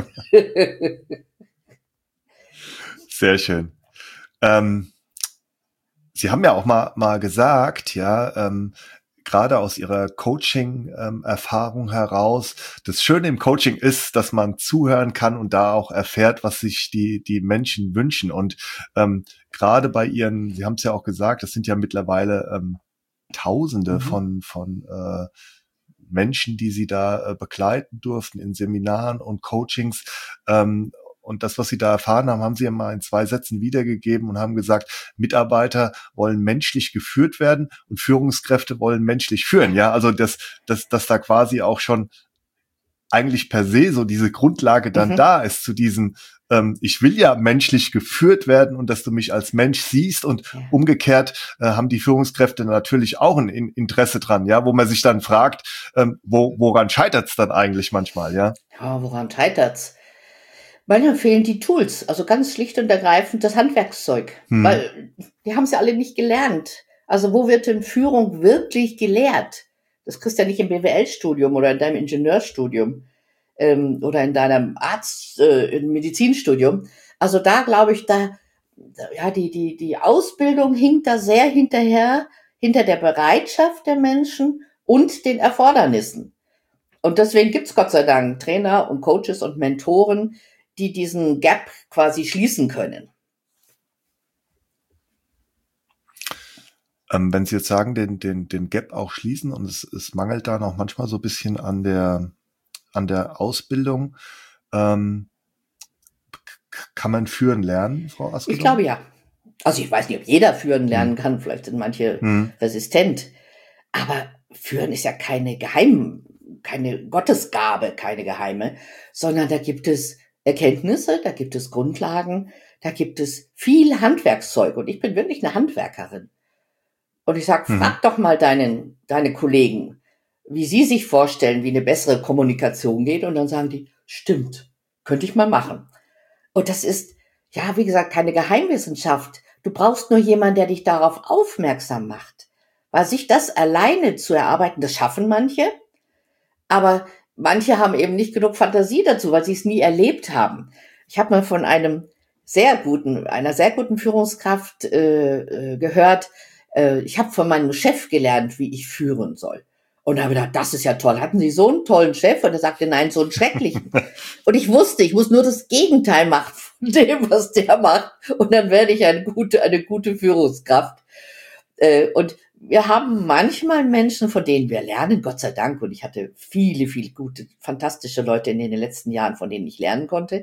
Sehr schön. Ähm, Sie haben ja auch mal, mal gesagt, ja, ähm, gerade aus Ihrer Coaching-Erfahrung ähm, heraus, das Schöne im Coaching ist, dass man zuhören kann und da auch erfährt, was sich die, die Menschen wünschen. Und ähm, gerade bei Ihren, Sie haben es ja auch gesagt, das sind ja mittlerweile ähm, Tausende mhm. von, von äh, Menschen, die Sie da äh, begleiten durften in Seminaren und Coachings. Ähm, Und das, was Sie da erfahren haben, haben Sie ja mal in zwei Sätzen wiedergegeben und haben gesagt, Mitarbeiter wollen menschlich geführt werden und Führungskräfte wollen menschlich führen. Ja, also dass, dass, dass da quasi auch schon eigentlich per se so diese Grundlage dann mhm. da ist zu diesem, ähm, ich will ja menschlich geführt werden und dass du mich als Mensch siehst und ja. umgekehrt äh, haben die Führungskräfte natürlich auch ein in- Interesse dran, ja, wo man sich dann fragt, ähm, wo, woran scheitert's dann eigentlich manchmal, ja? Ja, woran scheitert's? Manchmal fehlen die Tools, also ganz schlicht und ergreifend das Handwerkszeug, hm. weil die haben es ja alle nicht gelernt. Also wo wird denn Führung wirklich gelehrt? Das kriegst du ja nicht im B W L-Studium oder in deinem Ingenieurstudium ähm, oder in deinem Arzt, äh, im Medizinstudium. Also da glaube ich, da ja die die die Ausbildung hinkt da sehr hinterher, hinter der Bereitschaft der Menschen und den Erfordernissen. Und deswegen gibt's Gott sei Dank Trainer und Coaches und Mentoren, die diesen Gap quasi schließen können. Ähm, wenn Sie jetzt sagen, den, den, den Gap auch schließen und es, es mangelt da noch manchmal so ein bisschen an der, an der Ausbildung, ähm, kann man führen lernen, Frau Askedom? Ich glaube ja. Also ich weiß nicht, ob jeder führen lernen hm. kann, vielleicht sind manche hm. resistent, aber führen ist ja keine Geheim, keine Gottesgabe, keine geheime, sondern da gibt es Erkenntnisse, da gibt es Grundlagen, da gibt es viel Handwerkszeug und ich bin wirklich eine Handwerkerin. Und ich sag, frag mhm. doch mal deinen, deine Kollegen, wie sie sich vorstellen, wie eine bessere Kommunikation geht und dann sagen die, stimmt, könnte ich mal machen. Und das ist, ja, wie gesagt, keine Geheimwissenschaft. Du brauchst nur jemanden, der dich darauf aufmerksam macht. Weil sich das alleine zu erarbeiten, das schaffen manche, aber manche haben eben nicht genug Fantasie dazu, weil sie es nie erlebt haben. Ich habe mal von einem sehr guten, einer sehr guten Führungskraft äh, gehört, äh, ich habe von meinem Chef gelernt, wie ich führen soll. Und da habe ich gedacht, das ist ja toll. Hatten Sie so einen tollen Chef? Und er sagte, nein, so einen schrecklichen. Und ich wusste, ich muss nur das Gegenteil machen von dem, was der macht. Und dann werde ich eine gute, eine gute Führungskraft. Äh, und wir haben manchmal Menschen, von denen wir lernen, Gott sei Dank. Und ich hatte viele, viele gute, fantastische Leute in den letzten Jahren, von denen ich lernen konnte.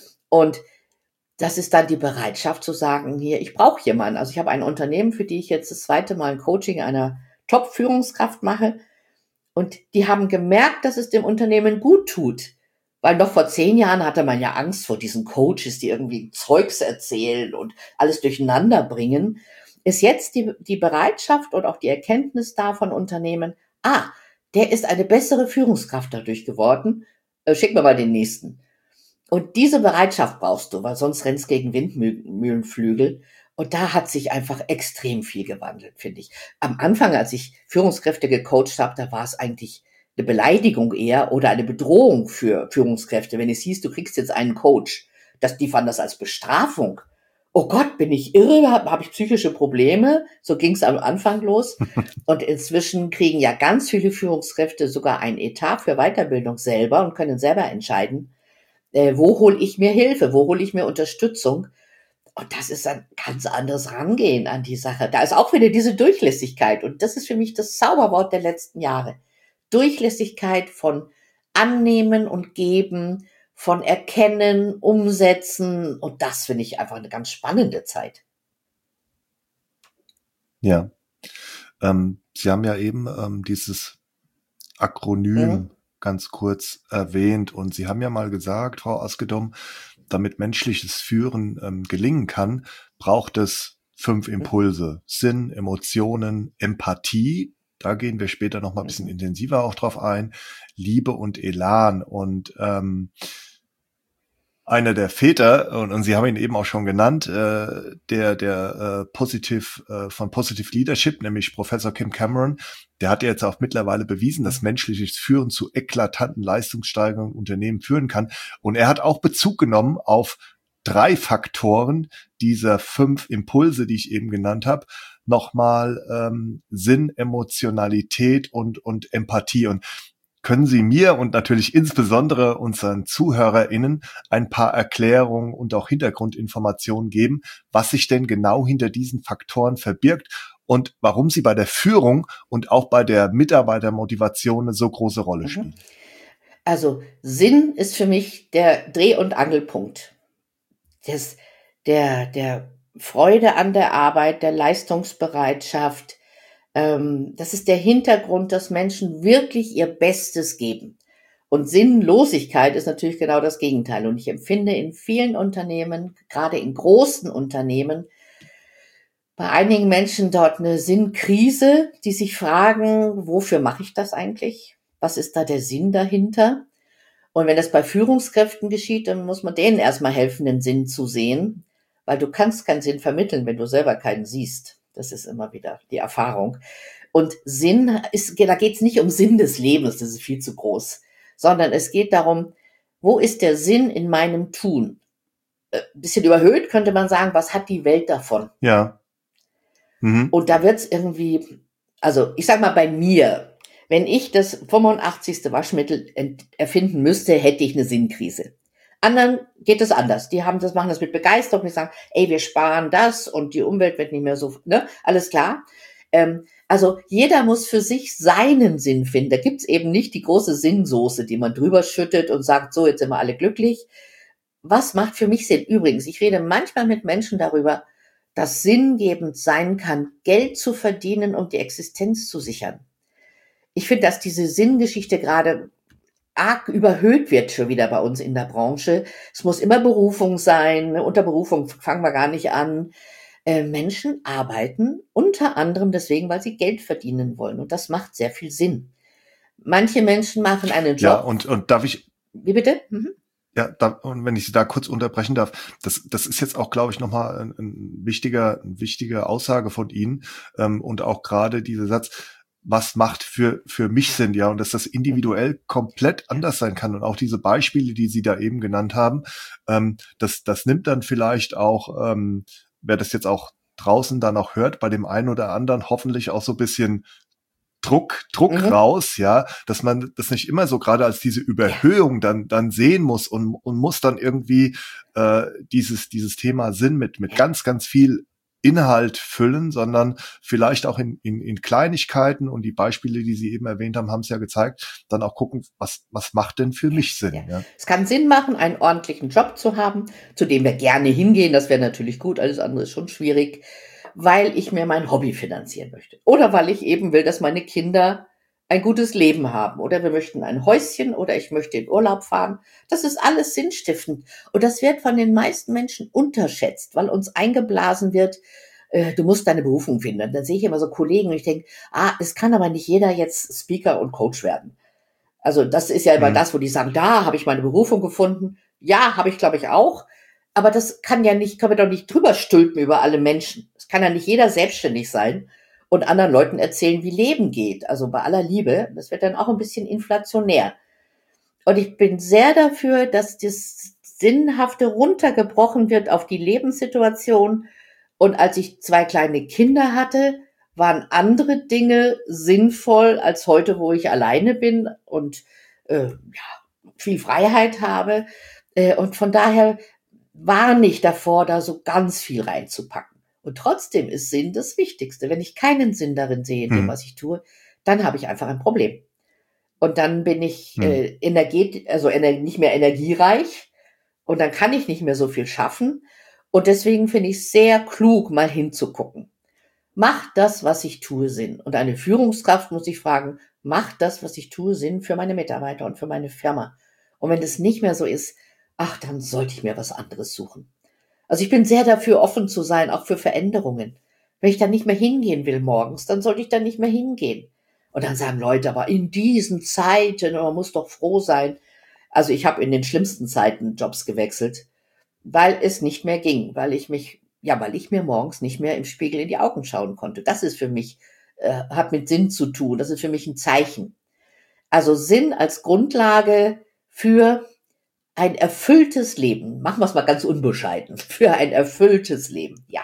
Und das ist dann die Bereitschaft zu sagen, hier, ich brauche jemanden. Also ich habe ein Unternehmen, für die ich jetzt das zweite Mal ein Coaching einer Top-Führungskraft mache. Und die haben gemerkt, dass es dem Unternehmen gut tut. Weil noch vor zehn Jahren hatte man ja Angst vor diesen Coaches, die irgendwie Zeugs erzählen und alles durcheinander bringen. Ist jetzt die, die Bereitschaft und auch die Erkenntnis da von Unternehmen, ah, der ist eine bessere Führungskraft dadurch geworden. Äh, schick mir mal den nächsten. Und diese Bereitschaft brauchst du, weil sonst rennst gegen Windmühlenflügel. Und da hat sich einfach extrem viel gewandelt, finde ich. Am Anfang, als ich Führungskräfte gecoacht habe, da war es eigentlich eine Beleidigung eher oder eine Bedrohung für Führungskräfte. Wenn es hieß, du kriegst jetzt einen Coach, das, die fanden das als Bestrafung. oh Gott, bin ich irre, habe hab ich psychische Probleme? So ging es am Anfang los. Und inzwischen kriegen ja ganz viele Führungskräfte sogar ein Etat für Weiterbildung selber und können selber entscheiden, äh, wo hole ich mir Hilfe, wo hole ich mir Unterstützung. Und das ist ein ganz anderes Rangehen an die Sache. Da ist auch wieder diese Durchlässigkeit. Und das ist für mich das Zauberwort der letzten Jahre. Durchlässigkeit von Annehmen und Geben, von Erkennen, Umsetzen. Und das finde ich einfach eine ganz spannende Zeit. Ja. Ähm, Sie haben ja eben ähm, dieses Akronym mhm. ganz kurz erwähnt. Und Sie haben ja mal gesagt, Frau Askedom, damit menschliches Führen ähm, gelingen kann, braucht es fünf Impulse. Sinn, Emotionen, Empathie. Da gehen wir später noch mal ein bisschen intensiver auch drauf ein. Liebe und Elan. Und ähm, einer der Väter, und, und Sie haben ihn eben auch schon genannt, äh, der der äh, Positive äh, von Positive Leadership, nämlich Professor Kim Cameron, der hat ja jetzt auch mittlerweile bewiesen, dass menschliches Führen zu eklatanten Leistungssteigerungen in Unternehmen führen kann. Und er hat auch Bezug genommen auf drei Faktoren dieser fünf Impulse, die ich eben genannt habe. Nochmal ähm, Sinn, Emotionalität und und Empathie. Und können Sie mir und natürlich insbesondere unseren ZuhörerInnen ein paar Erklärungen und auch Hintergrundinformationen geben, was sich denn genau hinter diesen Faktoren verbirgt und warum sie bei der Führung und auch bei der Mitarbeitermotivation eine so große Rolle spielen? Also Sinn ist für mich der Dreh- und Angelpunkt. Das, der, der Freude an der Arbeit, der Leistungsbereitschaft. Das ist der Hintergrund, dass Menschen wirklich ihr Bestes geben. Und Sinnlosigkeit ist natürlich genau das Gegenteil. Und ich empfinde in vielen Unternehmen, gerade in großen Unternehmen, bei einigen Menschen dort eine Sinnkrise, die sich fragen, wofür mache ich das eigentlich? Was ist da der Sinn dahinter? Und wenn das bei Führungskräften geschieht, dann muss man denen erstmal helfen, den Sinn zu sehen, weil du kannst keinen Sinn vermitteln, wenn du selber keinen siehst. Das ist immer wieder die Erfahrung. Und Sinn ist, da geht es nicht um Sinn des Lebens, das ist viel zu groß, sondern es geht darum, wo ist der Sinn in meinem Tun? Ein bisschen überhöht könnte man sagen, was hat die Welt davon? Ja. Mhm. Und da wird's irgendwie, also ich sag mal bei mir, wenn ich das fünfundachtzigste Waschmittel erfinden müsste, hätte ich eine Sinnkrise. Anderen geht es anders. Die haben das, machen das mit Begeisterung. Die sagen, ey, wir sparen das und die Umwelt wird nicht mehr so, ne? Alles klar. Ähm, also jeder muss für sich seinen Sinn finden. Da gibt's eben nicht die große Sinnsoße, die man drüber schüttet und sagt, so, jetzt sind wir alle glücklich. Was macht für mich Sinn? Übrigens, ich rede manchmal mit Menschen darüber, dass sinngebend sein kann, Geld zu verdienen, um die Existenz zu sichern. Ich finde, dass diese Sinngeschichte gerade arg überhöht wird schon wieder bei uns in der Branche. Es muss immer Berufung sein. Unter Berufung fangen wir gar nicht an. Äh, Menschen arbeiten unter anderem deswegen, weil sie Geld verdienen wollen. Und das macht sehr viel Sinn. Manche Menschen machen einen Job. Ja, und, und darf ich... Wie bitte? Mhm. Ja, da, und wenn ich Sie da kurz unterbrechen darf, das, das ist jetzt auch, glaube ich, nochmal ein, ein wichtiger, eine wichtige Aussage von Ihnen ähm, und auch gerade dieser Satz, was macht für für mich Sinn, ja, und dass das individuell komplett anders sein kann und auch diese Beispiele, die Sie da eben genannt haben, ähm, das das nimmt dann vielleicht auch, ähm, wer das jetzt auch draußen dann auch hört, bei dem einen oder anderen hoffentlich auch so ein bisschen Druck, Druck mhm. raus, ja, dass man das nicht immer so gerade als diese Überhöhung dann dann sehen muss und und muss dann irgendwie äh, dieses dieses Thema Sinn mit mit ganz ganz viel Inhalt füllen, sondern vielleicht auch in in in Kleinigkeiten, und die Beispiele, die Sie eben erwähnt haben, haben es ja gezeigt, dann auch gucken, was was macht denn für mich Sinn, ja. ja. Es kann Sinn machen, einen ordentlichen Job zu haben, zu dem wir gerne hingehen, das wäre natürlich gut, alles andere ist schon schwierig, weil ich mir mein Hobby finanzieren möchte. Oder weil ich eben will, dass meine Kinder ein gutes Leben haben. Oder wir möchten ein Häuschen oder ich möchte in Urlaub fahren. Das ist alles sinnstiftend. Und das wird von den meisten Menschen unterschätzt, weil uns eingeblasen wird, äh, du musst deine Berufung finden. Dann sehe ich immer so Kollegen und ich denke, ah, es kann aber nicht jeder jetzt Speaker und Coach werden. Also das ist ja immer mhm. das, wo die sagen, da habe ich meine Berufung gefunden. Ja, habe ich, glaube ich, auch. Aber das kann ja nicht, können wir doch nicht drüber stülpen über alle Menschen. Es kann ja nicht jeder selbstständig sein und anderen Leuten erzählen, wie Leben geht. Also bei aller Liebe, das wird dann auch ein bisschen inflationär. Und ich bin sehr dafür, dass das, Sinnhafte runtergebrochen wird auf die Lebenssituation. Und als ich zwei kleine Kinder hatte, waren andere Dinge sinnvoll als heute, wo ich alleine bin und äh, ja, viel Freiheit habe. Äh, und von daher warne ich davor, da so ganz viel reinzupacken. Und trotzdem ist Sinn das Wichtigste. Wenn ich keinen Sinn darin sehe, in dem, Hm. was ich tue, dann habe ich einfach ein Problem. Und dann bin ich Hm. äh, energet also ener nicht mehr energiereich und dann kann ich nicht mehr so viel schaffen. Und deswegen finde ich es sehr klug, mal hinzugucken. Macht das, was ich tue, Sinn? Und eine Führungskraft muss sich fragen, macht das, was ich tue, Sinn für meine Mitarbeiter und für meine Firma? Und wenn das nicht mehr so ist, ach, dann sollte ich mir was anderes suchen. Also ich bin sehr dafür, offen zu sein, auch für Veränderungen. Wenn ich dann nicht mehr hingehen will morgens, dann sollte ich dann nicht mehr hingehen. Und dann sagen Leute, aber in diesen Zeiten, man muss doch froh sein. Also ich habe in den schlimmsten Zeiten Jobs gewechselt, weil es nicht mehr ging, weil ich mich, ja, weil ich mir morgens nicht mehr im Spiegel in die Augen schauen konnte. Das ist für mich, äh, hat mit Sinn zu tun. Das ist für mich ein Zeichen. Also Sinn als Grundlage für ein erfülltes Leben. Machen wir es mal ganz unbescheiden. Für ein erfülltes Leben, ja.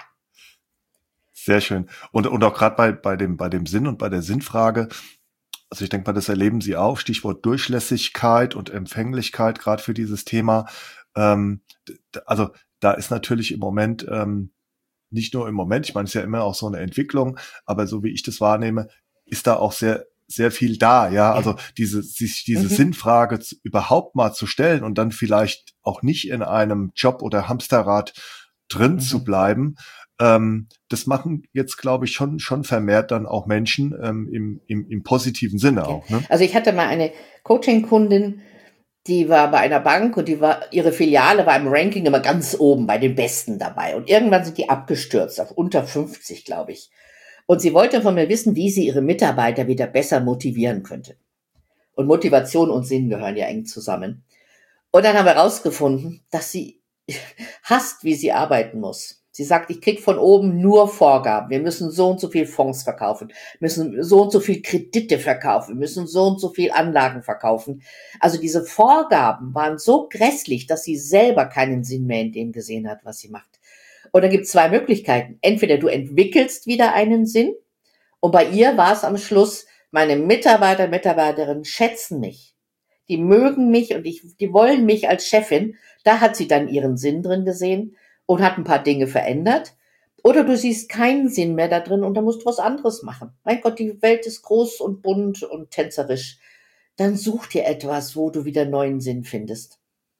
Sehr schön. Und, und auch gerade bei, bei dem, bei dem Sinn und bei der Sinnfrage, also ich denke mal, das erleben Sie auch, Stichwort Durchlässigkeit und Empfänglichkeit, gerade für dieses Thema. Ähm, d- also da ist natürlich im Moment, ähm, nicht nur im Moment, ich meine, es ist ja immer auch so eine Entwicklung, aber so wie ich das wahrnehme, ist da auch sehr, sehr viel da, ja. Also Ja. diese, sich diese Mhm. Sinnfrage zu, überhaupt mal zu stellen und dann vielleicht auch nicht in einem Job oder Hamsterrad drin zu Mhm. bleiben. Ähm, das machen jetzt, glaube ich, schon, schon vermehrt dann auch Menschen ähm, im, im, im positiven Sinne Ja. auch, ne? Also ich hatte mal eine Coaching-Kundin, die war bei einer Bank und die war, ihre Filiale war im Ranking immer ganz oben bei den Besten dabei. Und irgendwann sind die abgestürzt auf unter fünfzig, glaube ich. Und sie wollte von mir wissen, wie sie ihre Mitarbeiter wieder besser motivieren könnte. Und Motivation und Sinn gehören ja eng zusammen. Und dann haben wir herausgefunden, dass sie hasst, wie sie arbeiten muss. Sie sagt, ich krieg von oben nur Vorgaben. Wir müssen so und so viel Fonds verkaufen, müssen so und so viel Kredite verkaufen, müssen so und so viel Anlagen verkaufen. Also diese Vorgaben waren so grässlich, dass sie selber keinen Sinn mehr in dem gesehen hat, was sie macht. Und dann gibt es zwei Möglichkeiten. Entweder du entwickelst wieder einen Sinn. Und bei ihr war es am Schluss, meine Mitarbeiter, Mitarbeiterinnen schätzen mich. Die mögen mich und ich, die wollen mich als Chefin. Da hat sie dann ihren Sinn drin gesehen und hat ein paar Dinge verändert. Oder du siehst keinen Sinn mehr da drin und dann musst du was anderes machen. Mein Gott, die Welt ist groß und bunt und tänzerisch. Dann such dir etwas, wo du wieder neuen Sinn findest.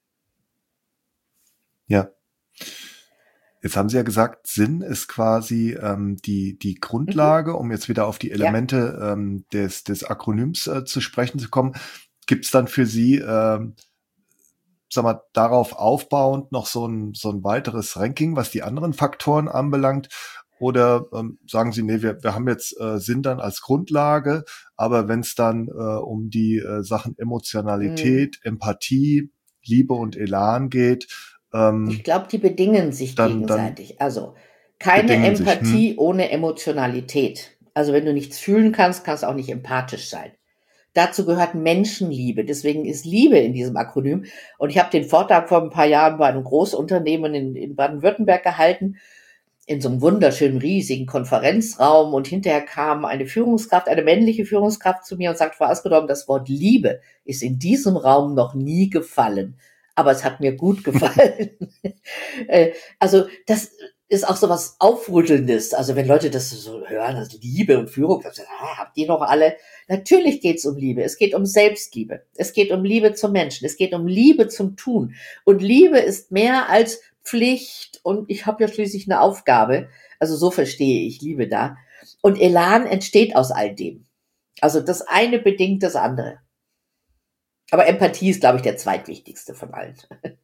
Ja. Jetzt haben Sie ja gesagt, Sinn ist quasi ähm, die, die Mhm. Grundlage, um jetzt wieder auf die Ja. Elemente ähm, des, des Akronyms äh, zu sprechen zu kommen. Gibt es dann für Sie, ähm, sag mal, darauf aufbauend noch so ein, so ein weiteres Ranking, was die anderen Faktoren anbelangt? Oder ähm, sagen Sie, nee, wir, wir haben jetzt äh, Sinn dann als Grundlage, aber wenn es dann äh, um die äh, Sachen Mhm. Emotionalität, Empathie, Liebe und Elan geht, Ich ähm, glaube, die bedingen sich dann, dann gegenseitig. Also keine bedingen sich. Hm? Empathie ohne Emotionalität. Also wenn du nichts fühlen kannst, kannst du auch nicht empathisch sein. Dazu gehört Menschenliebe. Deswegen ist Liebe in diesem Akronym. Und ich habe den Vortrag vor ein paar Jahren bei einem Großunternehmen in, in Baden-Württemberg gehalten, in so einem wunderschönen, riesigen Konferenzraum. Und hinterher kam eine Führungskraft, eine männliche Führungskraft zu mir und sagt, Frau Askedorm, das Wort Liebe ist in diesem Raum noch nie gefallen. Aber es hat mir gut gefallen. Äh, also das ist auch so was Aufrüttelndes. Also wenn Leute das so hören, also Liebe und Führung, dann sagen, ah, habt ihr noch alle? Natürlich geht es um Liebe. Es geht um Selbstliebe. Es geht um Liebe zum Menschen. Es geht um Liebe zum Tun. Und Liebe ist mehr als Pflicht und ich habe ja schließlich eine Aufgabe. Also so verstehe ich Liebe da. Und Elan entsteht aus all dem. Also das eine bedingt das andere. Aber Empathie ist, glaube ich, der zweitwichtigste von allen.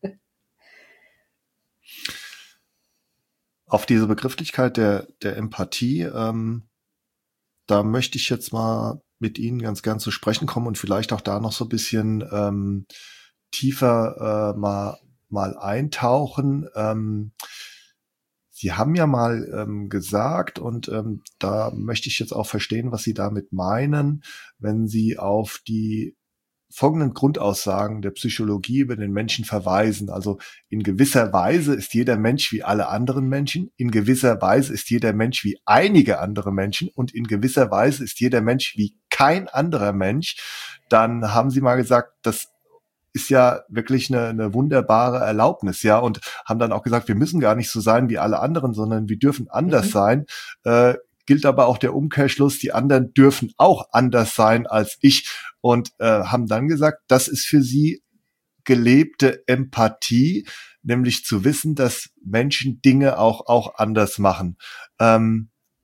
Auf diese Begrifflichkeit der, der Empathie, ähm, da möchte ich jetzt mal mit Ihnen ganz gern zu sprechen kommen und vielleicht auch da noch so ein bisschen ähm, tiefer äh, mal, mal eintauchen. Ähm, Sie haben ja mal ähm, gesagt, und ähm, da möchte ich jetzt auch verstehen, was Sie damit meinen, wenn Sie auf die folgenden Grundaussagen der Psychologie über den Menschen verweisen. Also in gewisser Weise ist jeder Mensch wie alle anderen Menschen, in gewisser Weise ist jeder Mensch wie einige andere Menschen und in gewisser Weise ist jeder Mensch wie kein anderer Mensch. Dann haben sie mal gesagt, das ist ja wirklich eine, eine wunderbare Erlaubnis, ja, und haben dann auch gesagt, wir müssen gar nicht so sein wie alle anderen, sondern wir dürfen anders Mhm. sein. Äh, gilt aber auch der Umkehrschluss, die anderen dürfen auch anders sein als ich und äh, haben dann gesagt, das ist für sie gelebte Empathie, nämlich zu wissen, dass Menschen Dinge auch auch anders machen. Ähm,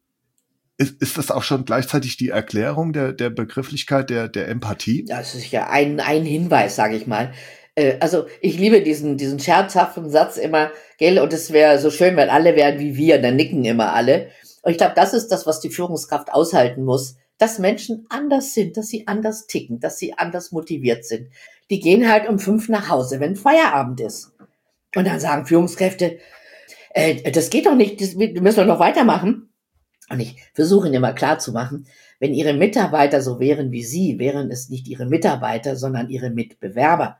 ist, ist das auch schon gleichzeitig die Erklärung der, der Begrifflichkeit der, der Empathie? Das ist ja ein, ein Hinweis, sage ich mal. Äh, also ich liebe diesen, diesen scherzhaften Satz immer, gell, und es wäre so schön, wenn alle wären wie wir, dann nicken immer alle. Und ich glaube, das ist das, was die Führungskraft aushalten muss, dass Menschen anders sind, dass sie anders ticken, dass sie anders motiviert sind. Die gehen halt um fünf nach Hause, wenn Feierabend ist. Und dann sagen Führungskräfte, äh, das geht doch nicht, das, wir müssen doch noch weitermachen. Und ich versuche ihnen immer klarzumachen, wenn ihre Mitarbeiter so wären wie sie, wären es nicht ihre Mitarbeiter, sondern ihre Mitbewerber.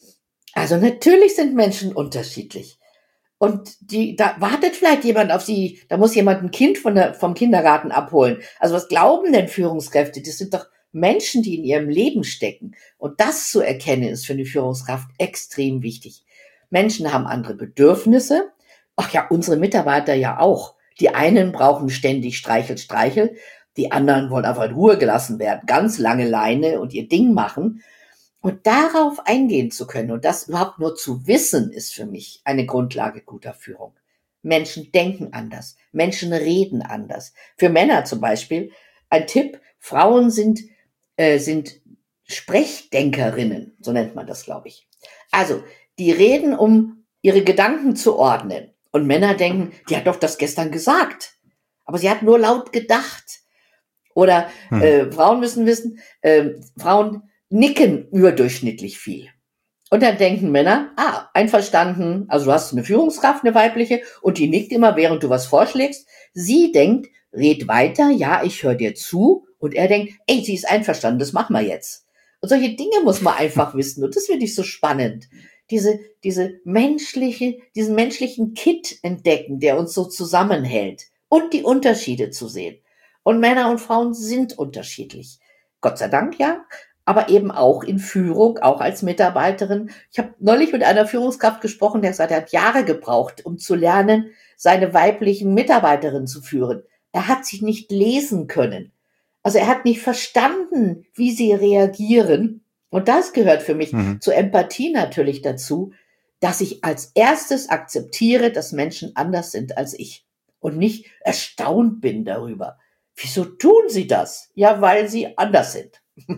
Also natürlich sind Menschen unterschiedlich. Und die, da wartet vielleicht jemand auf sie, da muss jemand ein Kind von der, vom Kindergarten abholen. Also was glauben denn Führungskräfte? Das sind doch Menschen, die in ihrem Leben stecken. Und das zu erkennen, ist für eine Führungskraft extrem wichtig. Menschen haben andere Bedürfnisse. Ach ja, unsere Mitarbeiter ja auch. Die einen brauchen ständig Streichel, Streichel. Die anderen wollen einfach in Ruhe gelassen werden. Ganz lange Leine und ihr Ding machen. Und darauf eingehen zu können und das überhaupt nur zu wissen, ist für mich eine Grundlage guter Führung. Menschen denken anders. Menschen reden anders. Für Männer zum Beispiel ein Tipp. Frauen sind, äh, sind Sprechdenkerinnen. So nennt man das, glaube ich. Also, die reden, um ihre Gedanken zu ordnen. Und Männer denken, die hat doch das gestern gesagt. Aber sie hat nur laut gedacht. Oder Hm. äh, Frauen müssen wissen, äh, Frauen nicken überdurchschnittlich viel. Und dann denken Männer, ah, einverstanden, also du hast eine Führungskraft, eine weibliche, und die nickt immer, während du was vorschlägst. Sie denkt, red weiter, ja, ich höre dir zu. Und er denkt, ey, sie ist einverstanden, das machen wir jetzt. Und solche Dinge muss man einfach wissen. Und das finde ich so spannend. Diese, diese menschliche, diesen menschlichen Kit entdecken, der uns so zusammenhält. Und die Unterschiede zu sehen. Und Männer und Frauen sind unterschiedlich. Gott sei Dank, ja. Aber eben auch in Führung, auch als Mitarbeiterin. Ich habe neulich mit einer Führungskraft gesprochen, der gesagt hat, er hat Jahre gebraucht, um zu lernen, seine weiblichen Mitarbeiterinnen zu führen. Er hat sich nicht lesen können. Also er hat nicht verstanden, wie sie reagieren. Und das gehört für mich Mhm. zur Empathie natürlich dazu, dass ich als erstes akzeptiere, dass Menschen anders sind als ich und nicht erstaunt bin darüber. Wieso tun sie das? Ja, weil sie anders sind.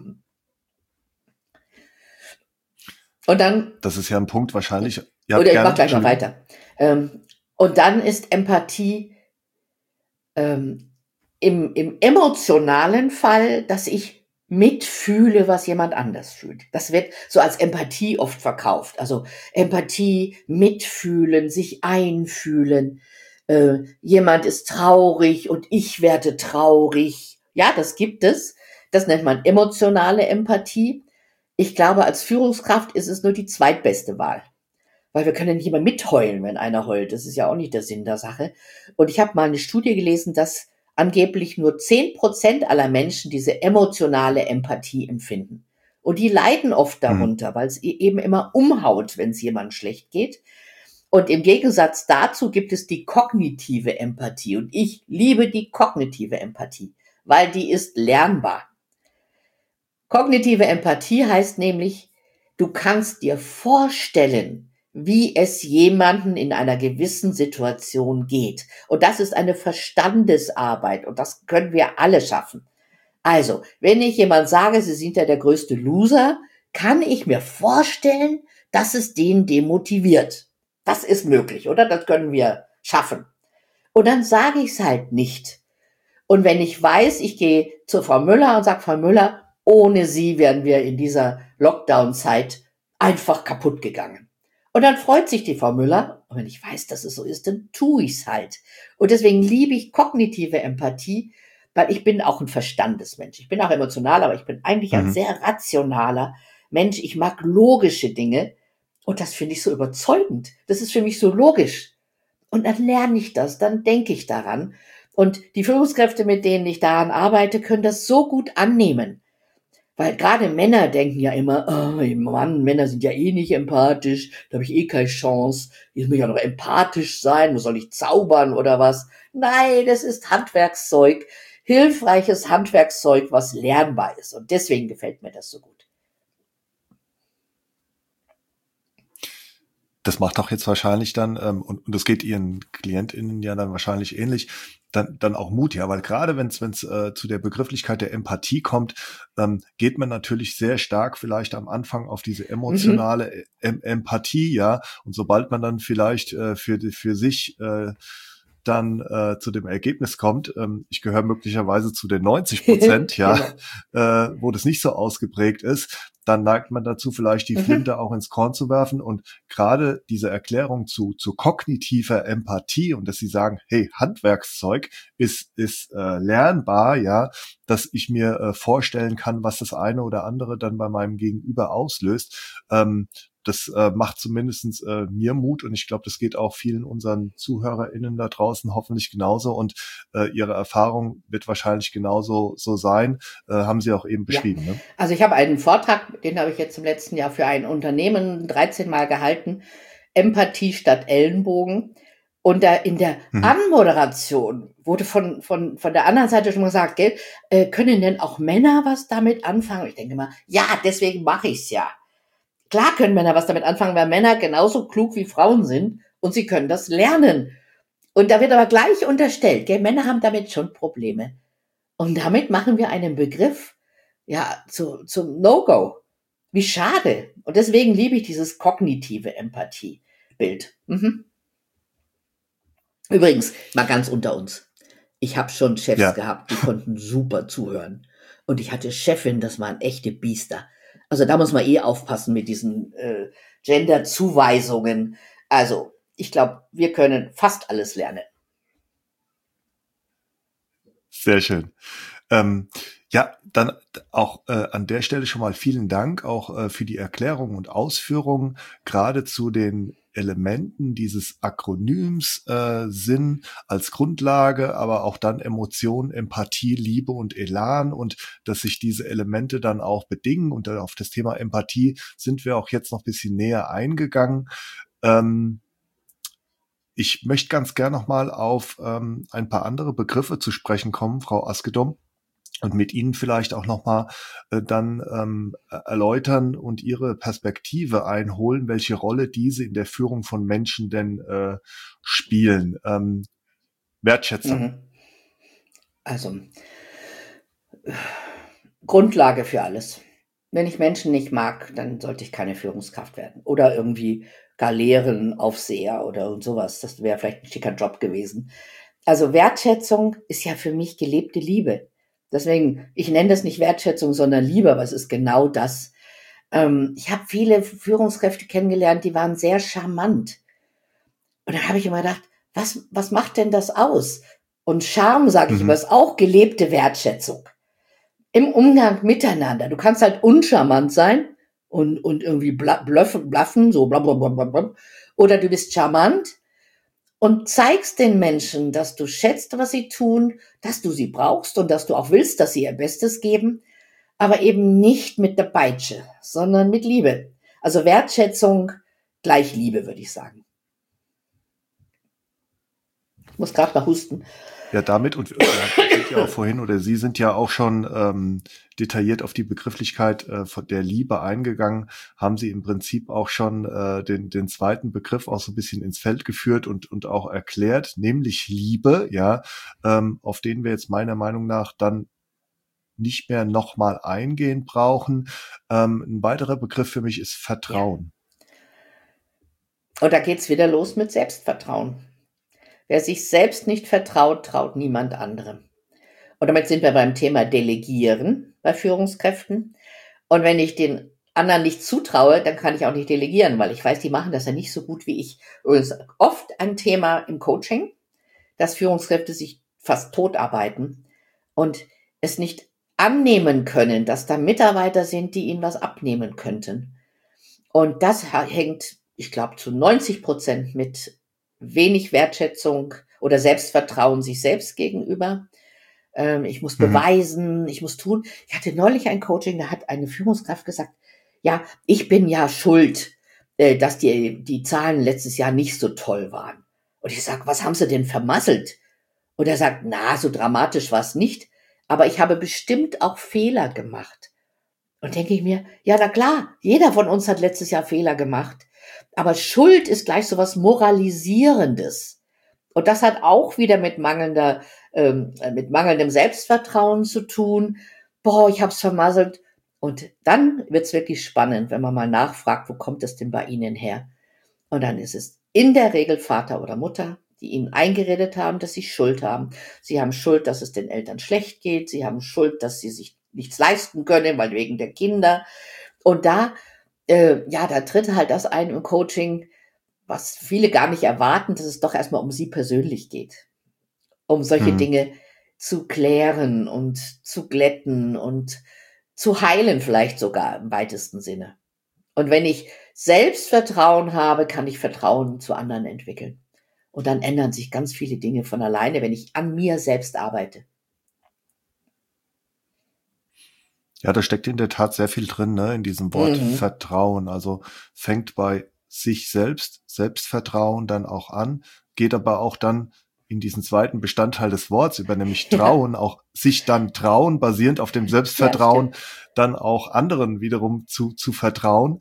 Und dann, Das ist ja ein Punkt wahrscheinlich. Ja, oder ich gerne. mache gleich noch Entschuldigung. weiter. Ähm, und dann ist Empathie ähm, im, im emotionalen Fall, dass ich mitfühle, was jemand anders fühlt. Das wird so als Empathie oft verkauft. Also Empathie, mitfühlen, sich einfühlen. Äh, jemand ist traurig und ich werde traurig. Ja, das gibt es. Das nennt man emotionale Empathie. Ich glaube, als Führungskraft ist es nur die zweitbeste Wahl. Weil wir können nicht immer mitheulen, wenn einer heult. Das ist ja auch nicht der Sinn der Sache. Und ich habe mal eine Studie gelesen, dass angeblich nur zehn Prozent aller Menschen diese emotionale Empathie empfinden. Und die leiden oft Mhm. darunter, weil es eben immer umhaut, wenn es jemandem schlecht geht. Und im Gegensatz dazu gibt es die kognitive Empathie. Und ich liebe die kognitive Empathie, weil die ist lernbar. Kognitive Empathie heißt nämlich, du kannst dir vorstellen, wie es jemanden in einer gewissen Situation geht. Und das ist eine Verstandesarbeit und das können wir alle schaffen. Also, wenn ich jemand sage, sie sind ja der größte Loser, kann ich mir vorstellen, dass es den demotiviert. Das ist möglich, oder? Das können wir schaffen. Und dann sage ich es halt nicht. Und wenn ich weiß, ich gehe zu Frau Müller und sage, Frau Müller, ohne Sie wären wir in dieser Lockdown-Zeit einfach kaputt gegangen. Und dann freut sich die Frau Müller. Und wenn ich weiß, dass es so ist, dann tue ich's halt. Und deswegen liebe ich kognitive Empathie, weil ich bin auch ein Verstandesmensch. Ich bin auch emotional, aber ich bin eigentlich ein Mhm. sehr rationaler Mensch, ich mag logische Dinge. Und das finde ich so überzeugend. Das ist für mich so logisch. Und dann lerne ich das, dann denke ich daran. Und die Führungskräfte, mit denen ich daran arbeite, können das so gut annehmen. Weil gerade Männer denken ja immer, oh Mann, Männer sind ja eh nicht empathisch, da habe ich eh keine Chance. Ich muss ja noch empathisch sein, muss soll ich zaubern oder was? Nein, das ist Handwerkszeug, hilfreiches Handwerkszeug, was lernbar ist. Und deswegen gefällt mir das so gut. Das macht auch jetzt wahrscheinlich dann, ähm, und, und das geht Ihren KlientInnen ja dann wahrscheinlich ähnlich, dann, dann auch Mut, ja, weil gerade wenn es wenn es äh, zu der Begrifflichkeit der Empathie kommt, ähm, geht man natürlich sehr stark vielleicht am Anfang auf diese emotionale mhm. em Empathie, ja, und sobald man dann vielleicht äh, für für sich äh, dann äh, zu dem Ergebnis kommt, ähm, ich gehöre möglicherweise zu den neunzig Prozent, ja, genau. äh, wo das nicht so ausgeprägt ist, dann neigt man dazu, vielleicht die Flinte mhm. auch ins Korn zu werfen. Und gerade diese Erklärung zu zu kognitiver Empathie und dass Sie sagen, hey, Handwerkszeug ist ist äh, lernbar, ja, dass ich mir äh, vorstellen kann, was das eine oder andere dann bei meinem Gegenüber auslöst. Ähm, Das äh, macht zumindest äh, mir Mut und ich glaube, das geht auch vielen unseren ZuhörerInnen da draußen hoffentlich genauso und äh, Ihre Erfahrung wird wahrscheinlich genauso so sein, äh, haben Sie auch eben beschrieben. Ja. Ne? Also ich habe einen Vortrag, den habe ich jetzt im letzten Jahr für ein Unternehmen dreizehn Mal gehalten, Empathie statt Ellenbogen. Und da in der mhm. Anmoderation wurde von von von der anderen Seite schon gesagt, gell, äh, können denn auch Männer was damit anfangen? Ich denke mal, ja, deswegen mache ich's ja. Klar können Männer was damit anfangen, weil Männer genauso klug wie Frauen sind und sie können das lernen. Und da wird aber gleich unterstellt, gell, Männer haben damit schon Probleme. Und damit machen wir einen Begriff, ja, zu, zum No-Go. Wie schade. Und deswegen liebe ich dieses kognitive Empathie-Bild. Mhm. Übrigens, mal ganz unter uns. Ich habe schon Chefs ja. gehabt, die konnten super zuhören. Und ich hatte Chefin, das waren echte Biester. Also da muss man eh aufpassen mit diesen äh, Gender-Zuweisungen. Also ich glaube, wir können fast alles lernen. Sehr schön. Ähm, ja, dann auch äh, an der Stelle schon mal vielen Dank auch äh, für die Erklärung und Ausführungen, gerade zu den Elementen dieses Akronyms äh, Sinn als Grundlage, aber auch dann Emotion, Empathie, Liebe und Elan und dass sich diese Elemente dann auch bedingen und dann auf das Thema Empathie sind wir auch jetzt noch ein bisschen näher eingegangen. Ähm, ich möchte ganz gern nochmal auf ähm, ein paar andere Begriffe zu sprechen kommen, Frau Askedom. Und mit Ihnen vielleicht auch nochmal äh, dann ähm, erläutern und Ihre Perspektive einholen, welche Rolle diese in der Führung von Menschen denn äh, spielen. Ähm, Wertschätzung. Mhm. Also, Grundlage für alles. Wenn ich Menschen nicht mag, dann sollte ich keine Führungskraft werden. Oder irgendwie Galeerenaufseher oder und sowas. Das wäre vielleicht ein schicker Job gewesen. Also Wertschätzung ist ja für mich gelebte Liebe. Deswegen, ich nenne das nicht Wertschätzung, sondern Liebe, aber es ist genau das. Ähm, ich habe viele Führungskräfte kennengelernt, die waren sehr charmant. Und dann habe ich immer gedacht, was, was macht denn das aus? Und Charme, sage ich mhm. immer, ist auch gelebte Wertschätzung. Im Umgang miteinander. Du kannst halt uncharmant sein und, und irgendwie bluffen, bluffen, so blablabla. Oder du bist charmant und zeigst den Menschen, dass du schätzt, was sie tun, dass du sie brauchst und dass du auch willst, dass sie ihr Bestes geben, aber eben nicht mit der Peitsche, sondern mit Liebe. Also Wertschätzung gleich Liebe, würde ich sagen. Ich muss gerade mal husten. Ja, damit und wir sind ja auch vorhin oder Sie sind ja auch schon ähm, detailliert auf die Begrifflichkeit äh, von der Liebe eingegangen, haben Sie im Prinzip auch schon äh, den den zweiten Begriff auch so ein bisschen ins Feld geführt und und auch erklärt, nämlich Liebe, ja, ähm, auf den wir jetzt meiner Meinung nach dann nicht mehr nochmal eingehen brauchen. Ähm, ein weiterer Begriff für mich ist Vertrauen. Ja. Und da geht's wieder los mit Selbstvertrauen. Wer sich selbst nicht vertraut, traut niemand anderem. Und damit sind wir beim Thema Delegieren bei Führungskräften. Und wenn ich den anderen nicht zutraue, dann kann ich auch nicht delegieren, weil ich weiß, die machen das ja nicht so gut wie ich. Und es ist oft ein Thema im Coaching, dass Führungskräfte sich fast tot arbeiten und es nicht annehmen können, dass da Mitarbeiter sind, die ihnen was abnehmen könnten. Und das hängt, ich glaube, zu neunzig Prozent mit wenig Wertschätzung oder Selbstvertrauen sich selbst gegenüber. Ähm, ich muss Mhm. beweisen, ich muss tun. Ich hatte neulich ein Coaching, da hat eine Führungskraft gesagt, ja, ich bin ja schuld, äh, dass die, die Zahlen letztes Jahr nicht so toll waren. Und ich sag, was haben Sie denn vermasselt? Und er sagt, na, so dramatisch war es nicht, aber ich habe bestimmt auch Fehler gemacht. Und denke ich mir, ja, na klar, jeder von uns hat letztes Jahr Fehler gemacht. Aber Schuld ist gleich so was Moralisierendes. Und das hat auch wieder mit mangelnder, ähm, mit mangelndem Selbstvertrauen zu tun. Boah, ich hab's vermasselt. Und dann wird's wirklich spannend, wenn man mal nachfragt, wo kommt es denn bei Ihnen her? Und dann ist es in der Regel Vater oder Mutter, die ihnen eingeredet haben, dass sie Schuld haben. Sie haben Schuld, dass es den Eltern schlecht geht. Sie haben Schuld, dass sie sich nichts leisten können, weil wegen der Kinder. Und da, äh, ja, da tritt halt das ein im Coaching, was viele gar nicht erwarten, dass es doch erstmal um sie persönlich geht. Um solche Mhm. Dinge zu klären und zu glätten und zu heilen vielleicht sogar im weitesten Sinne. Und wenn ich Selbstvertrauen habe, kann ich Vertrauen zu anderen entwickeln. Und dann ändern sich ganz viele Dinge von alleine, wenn ich an mir selbst arbeite. Ja, da steckt in der Tat sehr viel drin, ne, in diesem Wort Mhm. Vertrauen. Also fängt bei sich selbst, Selbstvertrauen dann auch an, geht aber auch dann in diesen zweiten Bestandteil des Worts über, nämlich Ja, Trauen, auch sich dann trauen, basierend auf dem ja, Selbstvertrauen, stimmt. dann auch anderen wiederum zu, zu vertrauen.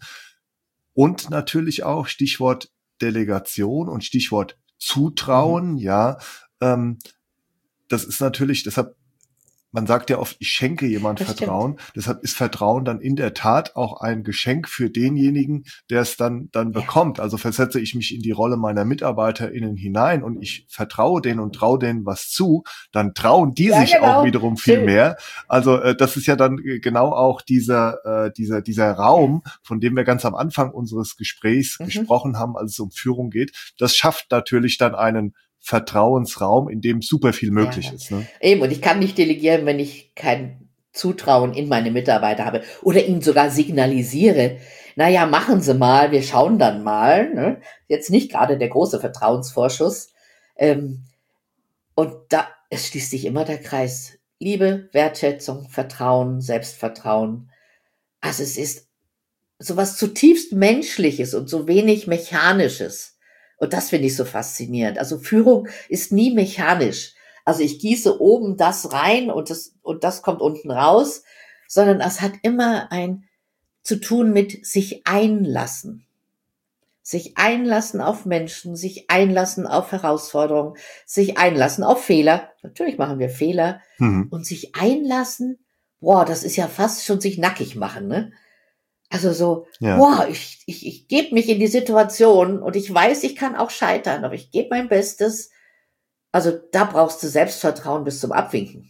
Und natürlich auch Stichwort Delegation und Stichwort Mhm. Zutrauen, ja, ähm, das ist natürlich, deshalb man sagt ja oft, ich schenke jemand Das stimmt. Vertrauen. Deshalb ist Vertrauen dann in der Tat auch ein Geschenk für denjenigen, der es dann, dann Ja. bekommt. Also versetze ich mich in die Rolle meiner MitarbeiterInnen hinein und ich vertraue denen und traue denen was zu, dann trauen die Ja, sich auch genau. wiederum viel Schön. mehr. Also äh, das ist ja dann äh, genau auch dieser, äh, dieser, dieser Ja. Raum, von dem wir ganz am Anfang unseres Gesprächs Mhm. gesprochen haben, als es um Führung geht. Das schafft natürlich dann einen Vertrauensraum, in dem super viel Ja, möglich ja. ist. Ne? Eben, und ich kann nicht delegieren, wenn ich kein Zutrauen in meine Mitarbeiter habe oder ihnen sogar signalisiere, na ja, machen Sie mal, wir schauen dann mal, ne? Jetzt nicht gerade der große Vertrauensvorschuss. Ähm, und da, es schließt sich immer der Kreis. Liebe, Wertschätzung, Vertrauen, Selbstvertrauen. Also es ist so was zutiefst Menschliches und so wenig Mechanisches. Und das finde ich so faszinierend. Also Führung ist nie mechanisch. Also ich gieße oben das rein und das, und das kommt unten raus, sondern es hat immer ein zu tun mit sich einlassen. Sich einlassen auf Menschen, sich einlassen auf Herausforderungen, sich einlassen auf Fehler. Natürlich machen wir Fehler. Mhm. Und sich einlassen, boah, das ist ja fast schon sich nackig machen, ne? Also so, Ja. wow, ich, ich, ich gebe mich in die Situation und ich weiß, ich kann auch scheitern, aber ich gebe mein Bestes. Also da brauchst du Selbstvertrauen bis zum Abwinken.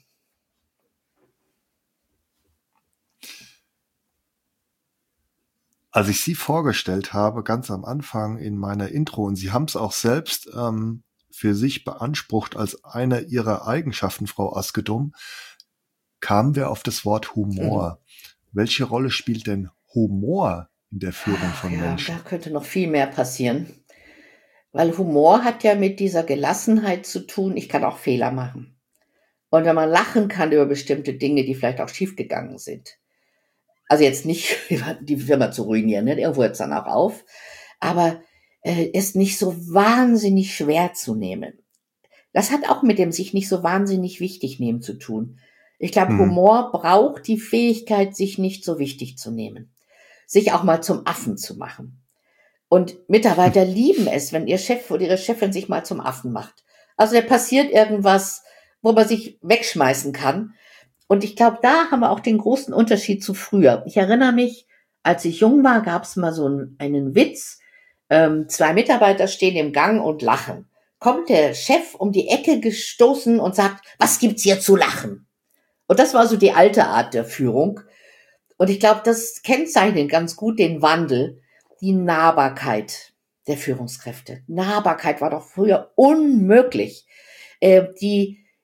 Als ich Sie vorgestellt habe, ganz am Anfang in meiner Intro, und Sie haben es auch selbst ähm, für sich beansprucht als eine Ihrer Eigenschaften, Frau Askedum, kamen wir auf das Wort Mhm. Humor. Welche Rolle spielt denn Humor in der Führung Ah, von ja, da Menschen? könnte noch viel mehr passieren. Weil Humor hat ja mit dieser Gelassenheit zu tun. Ich kann auch Fehler machen. Und wenn man lachen kann über bestimmte Dinge, die vielleicht auch schiefgegangen sind. Also jetzt nicht die Firma zu ruinieren, ne? Irgendwo hört es dann auch auf. Aber äh, es nicht so wahnsinnig schwer zu nehmen. Das hat auch mit dem sich nicht so wahnsinnig wichtig nehmen zu tun. Ich glaube, Hm. Humor braucht die Fähigkeit, sich nicht so wichtig zu nehmen. Sich auch mal zum Affen zu machen. Und Mitarbeiter lieben es, wenn ihr Chef oder ihre Chefin sich mal zum Affen macht. Also da passiert irgendwas, wo man sich wegschmeißen kann. Und ich glaube, da haben wir auch den großen Unterschied zu früher. Ich erinnere mich, als ich jung war, gab es mal so einen, einen Witz. Ähm, zwei Mitarbeiter stehen im Gang und lachen. Kommt der Chef um die Ecke gestoßen und sagt, was gibt's hier zu lachen? Und das war so die alte Art der Führung. Und ich glaube, das kennzeichnet ganz gut den Wandel, die Nahbarkeit der Führungskräfte. Nahbarkeit war doch früher unmöglich. Äh, die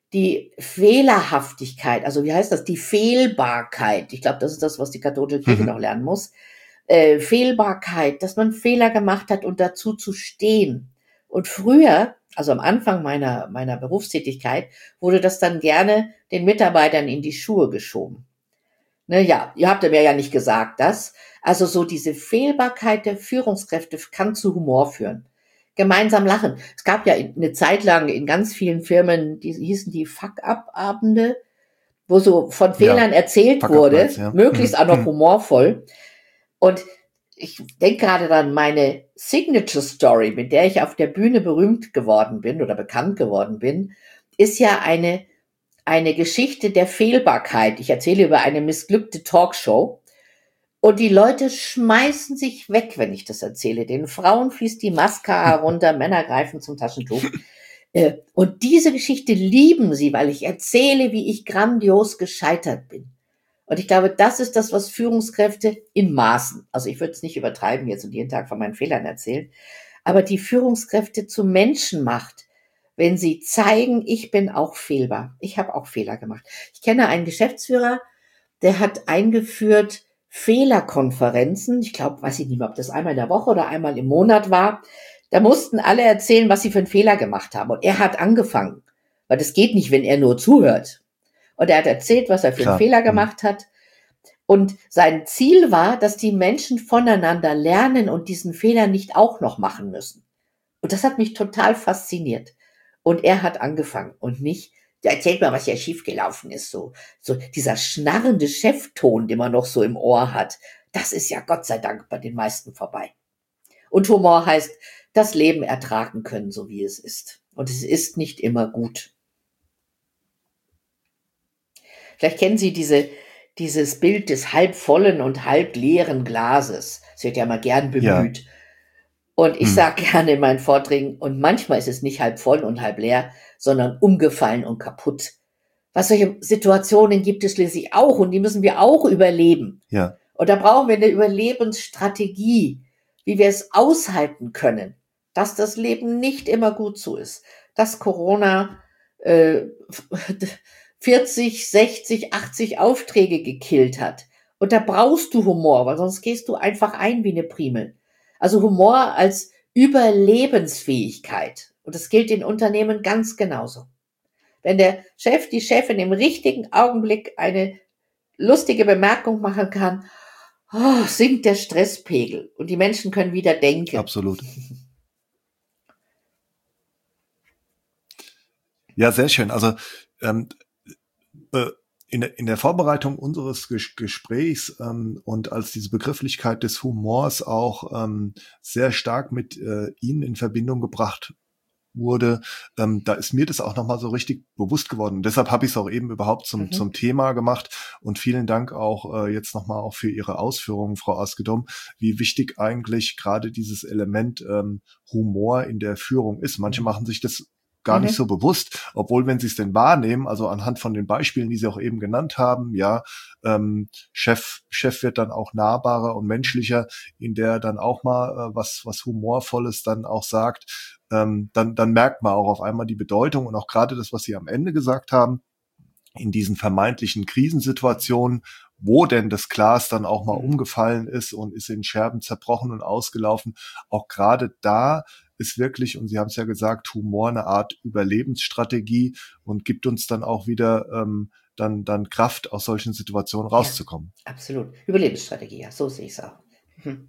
die Fehlerhaftigkeit, also wie heißt das, die Fehlbarkeit, ich glaube, das ist das, was die katholische Kirche Mhm. noch lernen muss, äh, Fehlbarkeit, dass man Fehler gemacht hat und dazu zu stehen. Und früher, also am Anfang meiner, meiner Berufstätigkeit, wurde das dann gerne den Mitarbeitern in die Schuhe geschoben. Ne, ja, ihr habt mir ja nicht gesagt, das. Also so diese Fehlbarkeit der Führungskräfte kann zu Humor führen. Gemeinsam lachen. Es gab ja eine Zeit lang in ganz vielen Firmen, die hießen die Fuck-up-Abende, wo so von Fehlern Ja, erzählt Fuck-up-Nights, wurde, ja. möglichst Mhm. auch noch Mhm. humorvoll. Und ich denke gerade an meine Signature Story, mit der ich auf der Bühne berühmt geworden bin oder bekannt geworden bin, ist ja eine eine Geschichte der Fehlbarkeit. Ich erzähle über eine missglückte Talkshow und die Leute schmeißen sich weg, wenn ich das erzähle. Den Frauen fließt die Mascara runter, Männer greifen zum Taschentuch. Äh, Und diese Geschichte lieben sie, weil ich erzähle, wie ich grandios gescheitert bin. Und ich glaube, das ist das, was Führungskräfte in Maßen, also ich würde es nicht übertreiben jetzt und jeden Tag von meinen Fehlern erzählen, aber die Führungskräfte zu Menschen macht, wenn sie zeigen, ich bin auch fehlbar. Ich habe auch Fehler gemacht. Ich kenne einen Geschäftsführer, der hat eingeführt Fehlerkonferenzen. Ich glaube, weiß ich nicht mehr, ob das einmal in der Woche oder einmal im Monat war. Da mussten alle erzählen, was sie für einen Fehler gemacht haben. Und er hat angefangen, weil das geht nicht, wenn er nur zuhört. Und er hat erzählt, was er für einen Klar. Fehler Mhm. gemacht hat. Und sein Ziel war, dass die Menschen voneinander lernen und diesen Fehler nicht auch noch machen müssen. Und das hat mich total fasziniert. Und er hat angefangen und nicht, ja, erzählt mal, was ja schiefgelaufen ist, so, so dieser schnarrende Chefton, den man noch so im Ohr hat. Das ist ja Gott sei Dank bei den meisten vorbei. Und Humor heißt, das Leben ertragen können, so wie es ist. Und es ist nicht immer gut. Vielleicht kennen Sie diese, dieses Bild des halbvollen und halbleeren Glases. Es wird ja mal gern Ja. bemüht. Und ich Hm. sage gerne in meinen Vorträgen, und manchmal ist es nicht halb voll und halb leer, sondern umgefallen und kaputt. Was solche Situationen gibt es schließlich auch und die müssen wir auch überleben. Ja. Und da brauchen wir eine Überlebensstrategie, wie wir es aushalten können, dass das Leben nicht immer gut so ist, dass Corona äh, vierzig, sechzig, achtzig Aufträge gekillt hat. Und da brauchst du Humor, weil sonst gehst du einfach ein wie eine Primel. Also Humor als Überlebensfähigkeit. Und das gilt in Unternehmen ganz genauso. Wenn der Chef, die Chefin im richtigen Augenblick eine lustige Bemerkung machen kann, oh, sinkt der Stresspegel und die Menschen können wieder denken. Absolut. Ja, sehr schön. Also ähm, äh, in, der, in der Vorbereitung unseres Ges- Gesprächs ähm, und als diese Begrifflichkeit des Humors auch ähm, sehr stark mit äh, Ihnen in Verbindung gebracht wurde, ähm, da ist mir das auch nochmal so richtig bewusst geworden. Und deshalb habe ich es auch eben überhaupt zum, Mhm. zum Thema gemacht. Und vielen Dank auch äh, jetzt nochmal auch für Ihre Ausführungen, Frau Askedom, wie wichtig eigentlich gerade dieses Element ähm, Humor in der Führung ist. Manche Mhm. machen sich das gar nicht Mhm. so bewusst, obwohl, wenn sie es denn wahrnehmen, also anhand von den Beispielen, die Sie auch eben genannt haben, ja, ähm, Chef, Chef wird dann auch nahbarer und menschlicher, in der dann auch mal äh, was, was Humorvolles dann auch sagt, ähm, dann, dann merkt man auch auf einmal die Bedeutung und auch gerade das, was Sie am Ende gesagt haben, in diesen vermeintlichen Krisensituationen, wo denn das Glas dann auch mal Mhm. umgefallen ist und ist in Scherben zerbrochen und ausgelaufen, auch gerade da ist wirklich, und Sie haben es ja gesagt, Humor eine Art Überlebensstrategie und gibt uns dann auch wieder ähm, dann, dann Kraft, aus solchen Situationen Ja, rauszukommen. absolut. Überlebensstrategie, ja, so sehe ich es auch. Mhm.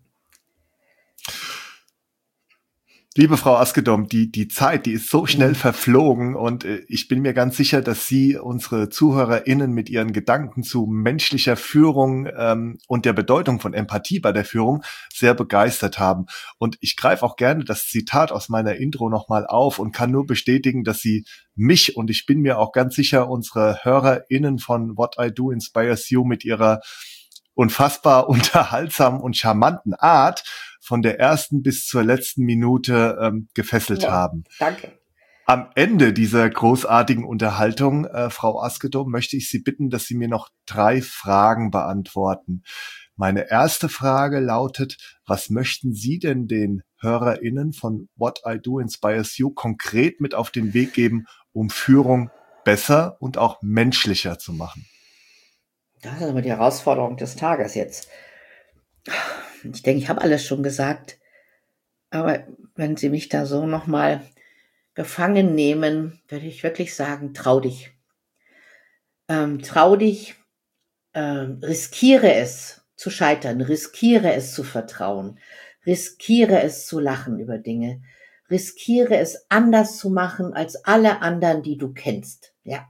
Liebe Frau Askedom, die, die Zeit, die ist so schnell Mhm. verflogen und äh, ich bin mir ganz sicher, dass Sie unsere ZuhörerInnen mit Ihren Gedanken zu menschlicher Führung ähm, und der Bedeutung von Empathie bei der Führung sehr begeistert haben. Und ich greife auch gerne das Zitat aus meiner Intro nochmal auf und kann nur bestätigen, dass Sie mich und ich bin mir auch ganz sicher, unsere HörerInnen von What I Do Inspires You mit ihrer unfassbar unterhaltsamen und charmanten Art von der ersten bis zur letzten Minute ähm, gefesselt Ja, haben. danke. Am Ende dieser großartigen Unterhaltung, äh, Frau Askedom, möchte ich Sie bitten, dass Sie mir noch drei Fragen beantworten. Meine erste Frage lautet, was möchten Sie denn den HörerInnen von What I Do Inspires You konkret mit auf den Weg geben, um Führung besser und auch menschlicher zu machen? Das ist aber die Herausforderung des Tages jetzt. Ich denke, ich habe alles schon gesagt, aber wenn Sie mich da so nochmal gefangen nehmen, würde ich wirklich sagen, trau dich. Ähm, trau dich, ähm, riskiere es zu scheitern, riskiere es zu vertrauen, riskiere es zu lachen über Dinge, riskiere es anders zu machen als alle anderen, die du kennst. Ja.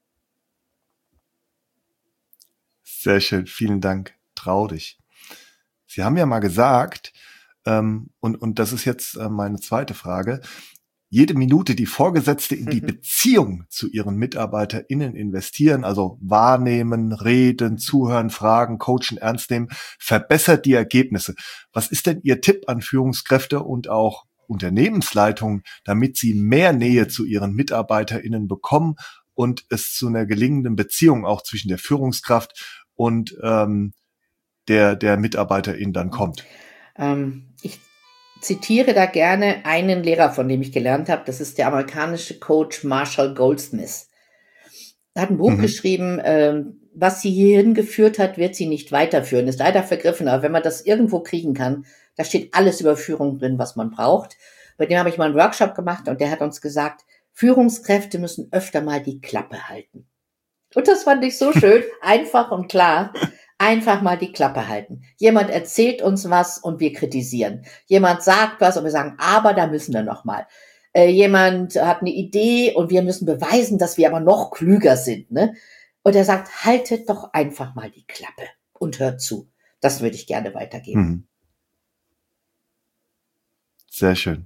Sehr schön, vielen Dank. Trau dich. Sie haben ja mal gesagt, ähm, und, und das ist jetzt äh, meine zweite Frage, jede Minute, die Vorgesetzte in die Beziehung zu ihren MitarbeiterInnen investieren, also wahrnehmen, reden, zuhören, fragen, coachen, ernst nehmen, verbessert die Ergebnisse. Was ist denn Ihr Tipp an Führungskräfte und auch Unternehmensleitungen, damit sie mehr Nähe zu ihren MitarbeiterInnen bekommen und es zu einer gelingenden Beziehung auch zwischen der Führungskraft und ähm, der, der MitarbeiterIn dann kommt? Ähm, ich zitiere da gerne einen Lehrer, von dem ich gelernt habe. Das ist der amerikanische Coach Marshall Goldsmith. Er hat ein Buch mhm. geschrieben, ähm, was sie hierhin geführt hat, wird sie nicht weiterführen. Ist leider vergriffen, aber wenn man das irgendwo kriegen kann, da steht alles über Führung drin, was man braucht. Bei dem habe ich mal einen Workshop gemacht und der hat uns gesagt, Führungskräfte müssen öfter mal die Klappe halten. Und das fand ich so schön, einfach und klar. Einfach mal die Klappe halten. Jemand erzählt uns was und wir kritisieren. Jemand sagt was und wir sagen, aber da müssen wir noch mal. Äh, jemand hat eine Idee und wir müssen beweisen, dass wir aber noch klüger sind. Ne? Und er sagt, haltet doch einfach mal die Klappe und hört zu. Das würde ich gerne weitergeben. Mhm. Sehr schön.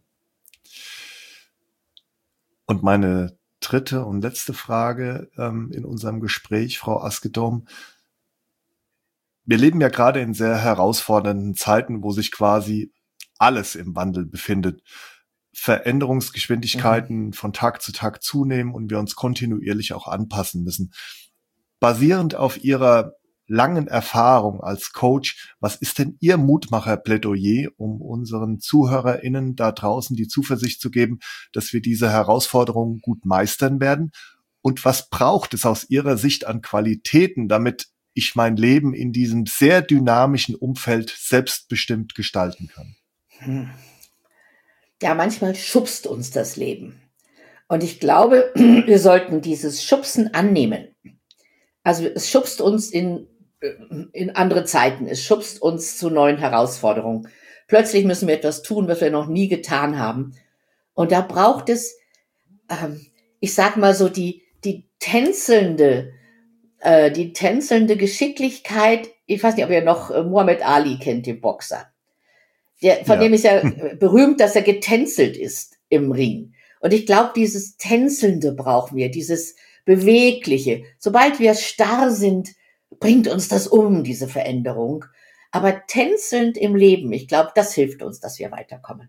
Und meine dritte und letzte Frage ähm, in unserem Gespräch, Frau Askedom. Wir leben ja gerade in sehr herausfordernden Zeiten, wo sich quasi alles im Wandel befindet. Veränderungsgeschwindigkeiten mhm. von Tag zu Tag zunehmen und wir uns kontinuierlich auch anpassen müssen. Basierend auf Ihrer langen Erfahrung als Coach, was ist denn Ihr Mutmacher-Plädoyer, um unseren ZuhörerInnen da draußen die Zuversicht zu geben, dass wir diese Herausforderungen gut meistern werden? Und was braucht es aus Ihrer Sicht an Qualitäten, damit ich mein Leben in diesem sehr dynamischen Umfeld selbstbestimmt gestalten kann? Hm. Ja, manchmal schubst uns das Leben. Und ich glaube, wir sollten dieses Schubsen annehmen. Also es schubst uns in, in andere Zeiten. Es schubst uns zu neuen Herausforderungen. Plötzlich müssen wir etwas tun, was wir noch nie getan haben. Und da braucht es, ähm, ich sag mal so, die, die tänzelnde, äh, die tänzelnde Geschicklichkeit. Ich weiß nicht, ob ihr noch äh, Muhammad Ali kennt, den Boxer. Der, von ja. dem ist ja berühmt, dass er getänzelt ist im Ring. Und ich glaube, dieses Tänzelnde brauchen wir, dieses Bewegliche. Sobald wir starr sind, bringt uns das um, diese Veränderung. Aber tänzelnd im Leben, ich glaube, das hilft uns, dass wir weiterkommen.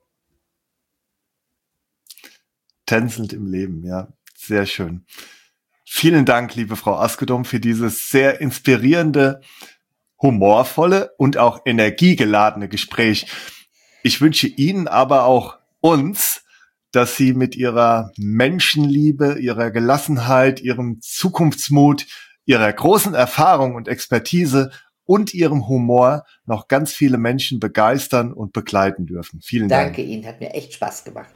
Tänzelnd im Leben, ja, sehr schön. Vielen Dank, liebe Frau Askedom, für dieses sehr inspirierende, humorvolle und auch energiegeladene Gespräch. Ich wünsche Ihnen aber auch uns, dass Sie mit Ihrer Menschenliebe, Ihrer Gelassenheit, Ihrem Zukunftsmut, Ihrer großen Erfahrung und Expertise und Ihrem Humor noch ganz viele Menschen begeistern und begleiten dürfen. Vielen Dank. Danke Ihnen, hat mir echt Spaß gemacht.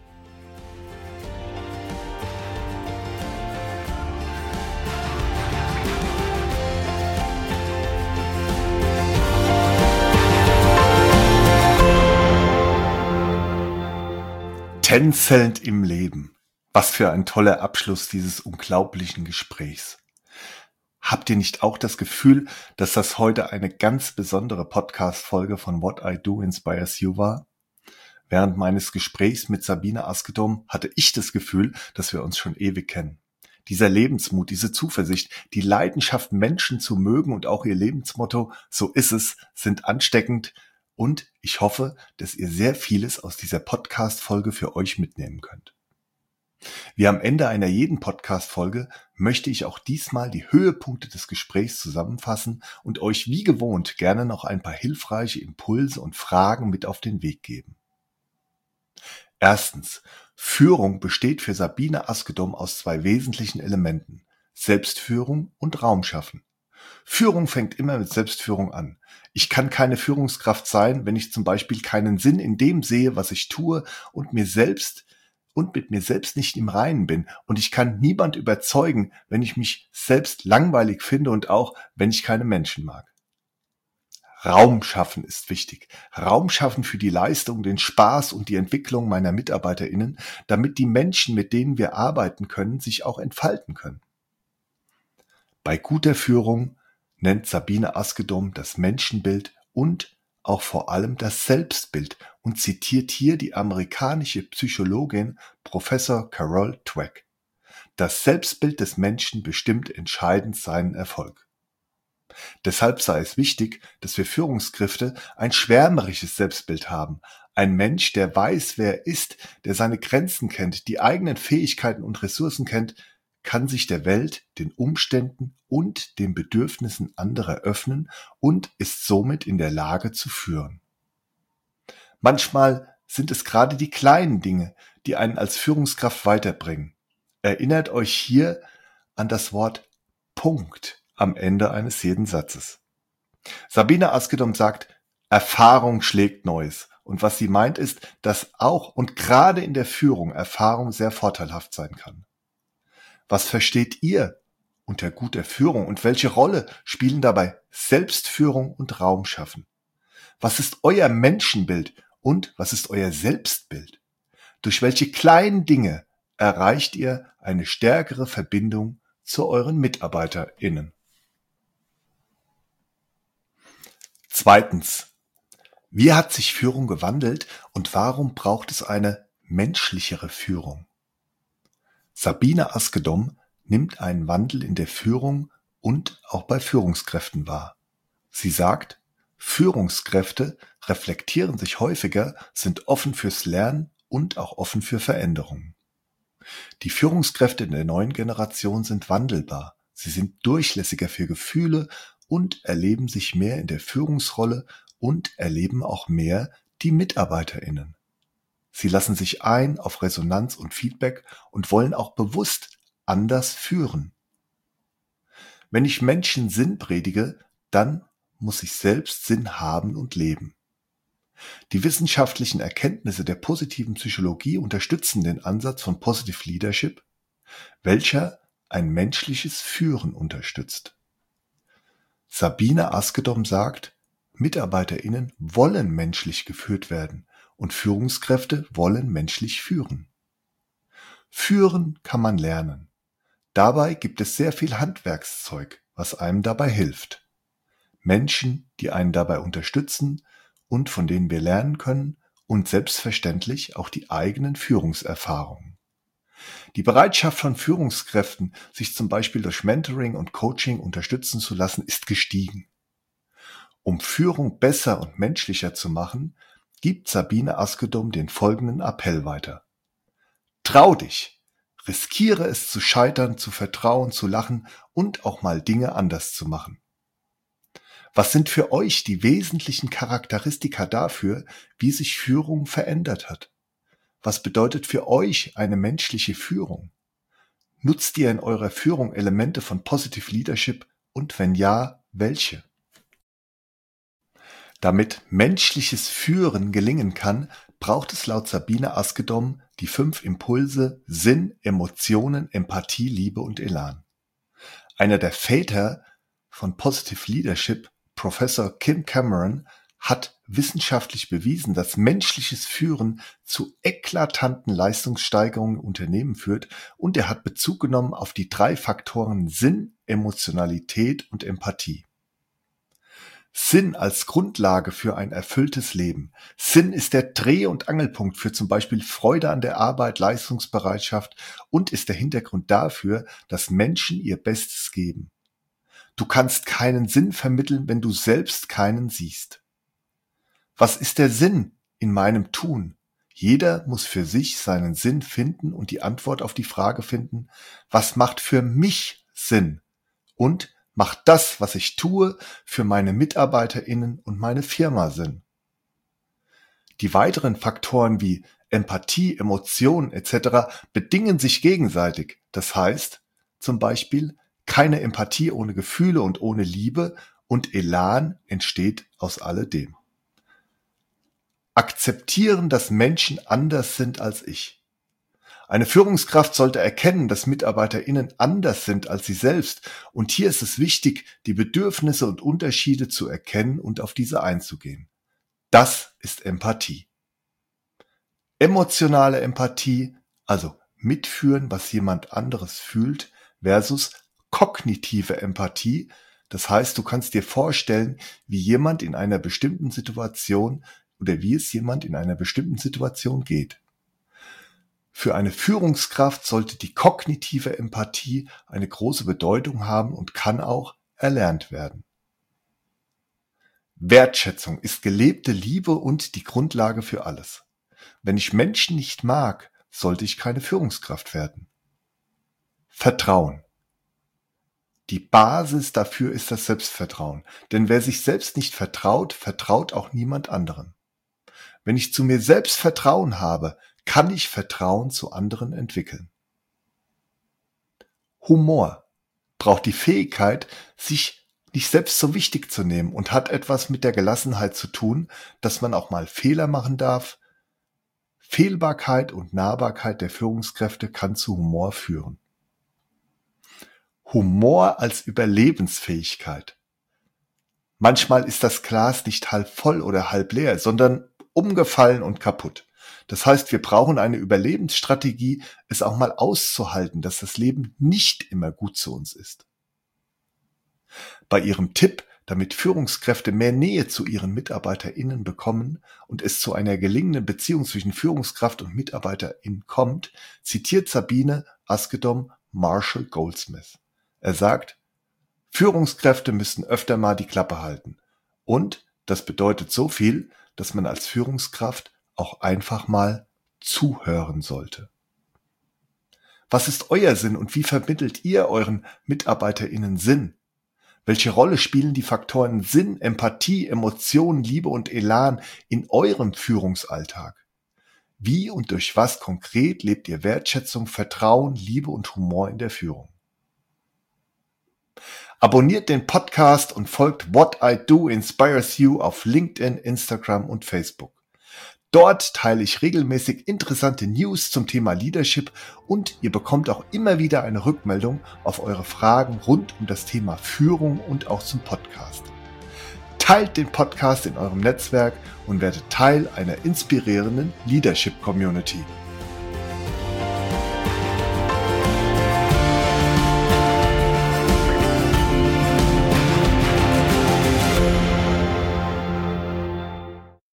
Tänzelnd im Leben. Was für ein toller Abschluss dieses unglaublichen Gesprächs. Habt ihr nicht auch das Gefühl, dass das heute eine ganz besondere Podcast-Folge von What I Do Inspires You war? Während meines Gesprächs mit Sabine Askedom hatte ich das Gefühl, dass wir uns schon ewig kennen. Dieser Lebensmut, diese Zuversicht, die Leidenschaft, Menschen zu mögen und auch ihr Lebensmotto, so ist es, sind ansteckend. Und ich hoffe, dass ihr sehr vieles aus dieser Podcast-Folge für euch mitnehmen könnt. Wie am Ende einer jeden Podcast-Folge möchte ich auch diesmal die Höhepunkte des Gesprächs zusammenfassen und euch wie gewohnt gerne noch ein paar hilfreiche Impulse und Fragen mit auf den Weg geben. Erstens, Führung besteht für Sabine Askedom aus zwei wesentlichen Elementen: Selbstführung und Raumschaffen. Führung fängt immer mit Selbstführung an. Ich kann keine Führungskraft sein, wenn ich zum Beispiel keinen Sinn in dem sehe, was ich tue und mir selbst und mit mir selbst nicht im Reinen bin. Und ich kann niemand überzeugen, wenn ich mich selbst langweilig finde und auch, wenn ich keine Menschen mag. Raum schaffen ist wichtig. Raum schaffen für die Leistung, den Spaß und die Entwicklung meiner MitarbeiterInnen, damit die Menschen, mit denen wir arbeiten können, sich auch entfalten können. Bei guter Führung nennt Sabine Askedom das Menschenbild und auch vor allem das Selbstbild und zitiert hier die amerikanische Psychologin Professor Carol Dweck. Das Selbstbild des Menschen bestimmt entscheidend seinen Erfolg. Deshalb sei es wichtig, dass wir Führungskräfte ein schwärmerisches Selbstbild haben. Ein Mensch, der weiß, wer er ist, der seine Grenzen kennt, die eigenen Fähigkeiten und Ressourcen kennt, kann sich der Welt, den Umständen und den Bedürfnissen anderer öffnen und ist somit in der Lage zu führen. Manchmal sind es gerade die kleinen Dinge, die einen als Führungskraft weiterbringen. Erinnert euch hier an das Wort Punkt am Ende eines jeden Satzes. Sabine Askedom sagt, Erfahrung schlägt Neues. Und was sie meint ist, dass auch und gerade in der Führung Erfahrung sehr vorteilhaft sein kann. Was versteht ihr unter guter Führung und welche Rolle spielen dabei Selbstführung und Raumschaffen? Was ist euer Menschenbild und was ist euer Selbstbild? Durch welche kleinen Dinge erreicht ihr eine stärkere Verbindung zu euren MitarbeiterInnen? Zweitens. Wie hat sich Führung gewandelt und warum braucht es eine menschlichere Führung? Sabine Askedom nimmt einen Wandel in der Führung und auch bei Führungskräften wahr. Sie sagt, Führungskräfte reflektieren sich häufiger, sind offen fürs Lernen und auch offen für Veränderungen. Die Führungskräfte in der neuen Generation sind wandelbar. Sie sind durchlässiger für Gefühle und erleben sich mehr in der Führungsrolle und erleben auch mehr die MitarbeiterInnen. Sie lassen sich ein auf Resonanz und Feedback und wollen auch bewusst anders führen. Wenn ich Menschen Sinn predige, dann muss ich selbst Sinn haben und leben. Die wissenschaftlichen Erkenntnisse der positiven Psychologie unterstützen den Ansatz von Positive Leadership, welcher ein menschliches Führen unterstützt. Sabine Askedom sagt, MitarbeiterInnen wollen menschlich geführt werden und Führungskräfte wollen menschlich führen. Führen kann man lernen. Dabei gibt es sehr viel Handwerkszeug, was einem dabei hilft. Menschen, die einen dabei unterstützen und von denen wir lernen können und selbstverständlich auch die eigenen Führungserfahrungen. Die Bereitschaft von Führungskräften, sich zum Beispiel durch Mentoring und Coaching unterstützen zu lassen, ist gestiegen. Um Führung besser und menschlicher zu machen, gibt Sabine Askedom den folgenden Appell weiter. Trau dich, riskiere es zu scheitern, zu vertrauen, zu lachen und auch mal Dinge anders zu machen. Was sind für euch die wesentlichen Charakteristika dafür, wie sich Führung verändert hat? Was bedeutet für euch eine menschliche Führung? Nutzt ihr in eurer Führung Elemente von Positive Leadership und wenn ja, welche? Damit menschliches Führen gelingen kann, braucht es laut Sabine Askedom die fünf Impulse Sinn, Emotionen, Empathie, Liebe und Elan. Einer der Väter von Positive Leadership, Professor Kim Cameron, hat wissenschaftlich bewiesen, dass menschliches Führen zu eklatanten Leistungssteigerungen in Unternehmen führt und er hat Bezug genommen auf die drei Faktoren Sinn, Emotionalität und Empathie. Sinn als Grundlage für ein erfülltes Leben. Sinn ist der Dreh- und Angelpunkt für zum Beispiel Freude an der Arbeit, Leistungsbereitschaft und ist der Hintergrund dafür, dass Menschen ihr Bestes geben. Du kannst keinen Sinn vermitteln, wenn du selbst keinen siehst. Was ist der Sinn in meinem Tun? Jeder muss für sich seinen Sinn finden und die Antwort auf die Frage finden, was macht für mich Sinn? Und macht das, was ich tue, für meine MitarbeiterInnen und meine Firma Sinn? Die weiteren Faktoren wie Empathie, Emotionen et cetera bedingen sich gegenseitig. Das heißt zum Beispiel, keine Empathie ohne Gefühle und ohne Liebe und Elan entsteht aus alledem. Akzeptieren, dass Menschen anders sind als ich. Eine Führungskraft sollte erkennen, dass MitarbeiterInnen anders sind als sie selbst, und hier ist es wichtig, die Bedürfnisse und Unterschiede zu erkennen und auf diese einzugehen. Das ist Empathie. Emotionale Empathie, also mitfühlen, was jemand anderes fühlt, versus kognitive Empathie, das heißt, du kannst dir vorstellen, wie jemand in einer bestimmten Situation oder wie es jemand in einer bestimmten Situation geht. Für eine Führungskraft sollte die kognitive Empathie eine große Bedeutung haben und kann auch erlernt werden. Wertschätzung ist gelebte Liebe und die Grundlage für alles. Wenn ich Menschen nicht mag, sollte ich keine Führungskraft werden. Vertrauen. Die Basis dafür ist das Selbstvertrauen, denn wer sich selbst nicht vertraut, vertraut auch niemand anderem. Wenn ich zu mir selbst Vertrauen habe, kann ich Vertrauen zu anderen entwickeln. Humor braucht die Fähigkeit, sich nicht selbst so wichtig zu nehmen und hat etwas mit der Gelassenheit zu tun, dass man auch mal Fehler machen darf. Fehlbarkeit und Nahbarkeit der Führungskräfte kann zu Humor führen. Humor als Überlebensfähigkeit. Manchmal ist das Glas nicht halb voll oder halb leer, sondern umgefallen und kaputt. Das heißt, wir brauchen eine Überlebensstrategie, es auch mal auszuhalten, dass das Leben nicht immer gut zu uns ist. Bei Ihrem Tipp, damit Führungskräfte mehr Nähe zu ihren MitarbeiterInnen bekommen und es zu einer gelingenden Beziehung zwischen Führungskraft und MitarbeiterInnen kommt, zitiert Sabine Askedom Marshall Goldsmith. Er sagt, Führungskräfte müssen öfter mal die Klappe halten. Und das bedeutet so viel, dass man als Führungskraft auch einfach mal zuhören sollte. Was ist euer Sinn und wie vermittelt ihr euren MitarbeiterInnen Sinn? Welche Rolle spielen die Faktoren Sinn, Empathie, Emotionen, Liebe und Elan in eurem Führungsalltag? Wie und durch was konkret lebt ihr Wertschätzung, Vertrauen, Liebe und Humor in der Führung? Abonniert den Podcast und folgt What I Do Inspires You auf LinkedIn, Instagram und Facebook. Dort teile ich regelmäßig interessante News zum Thema Leadership und ihr bekommt auch immer wieder eine Rückmeldung auf eure Fragen rund um das Thema Führung und auch zum Podcast. Teilt den Podcast in eurem Netzwerk und werdet Teil einer inspirierenden Leadership-Community.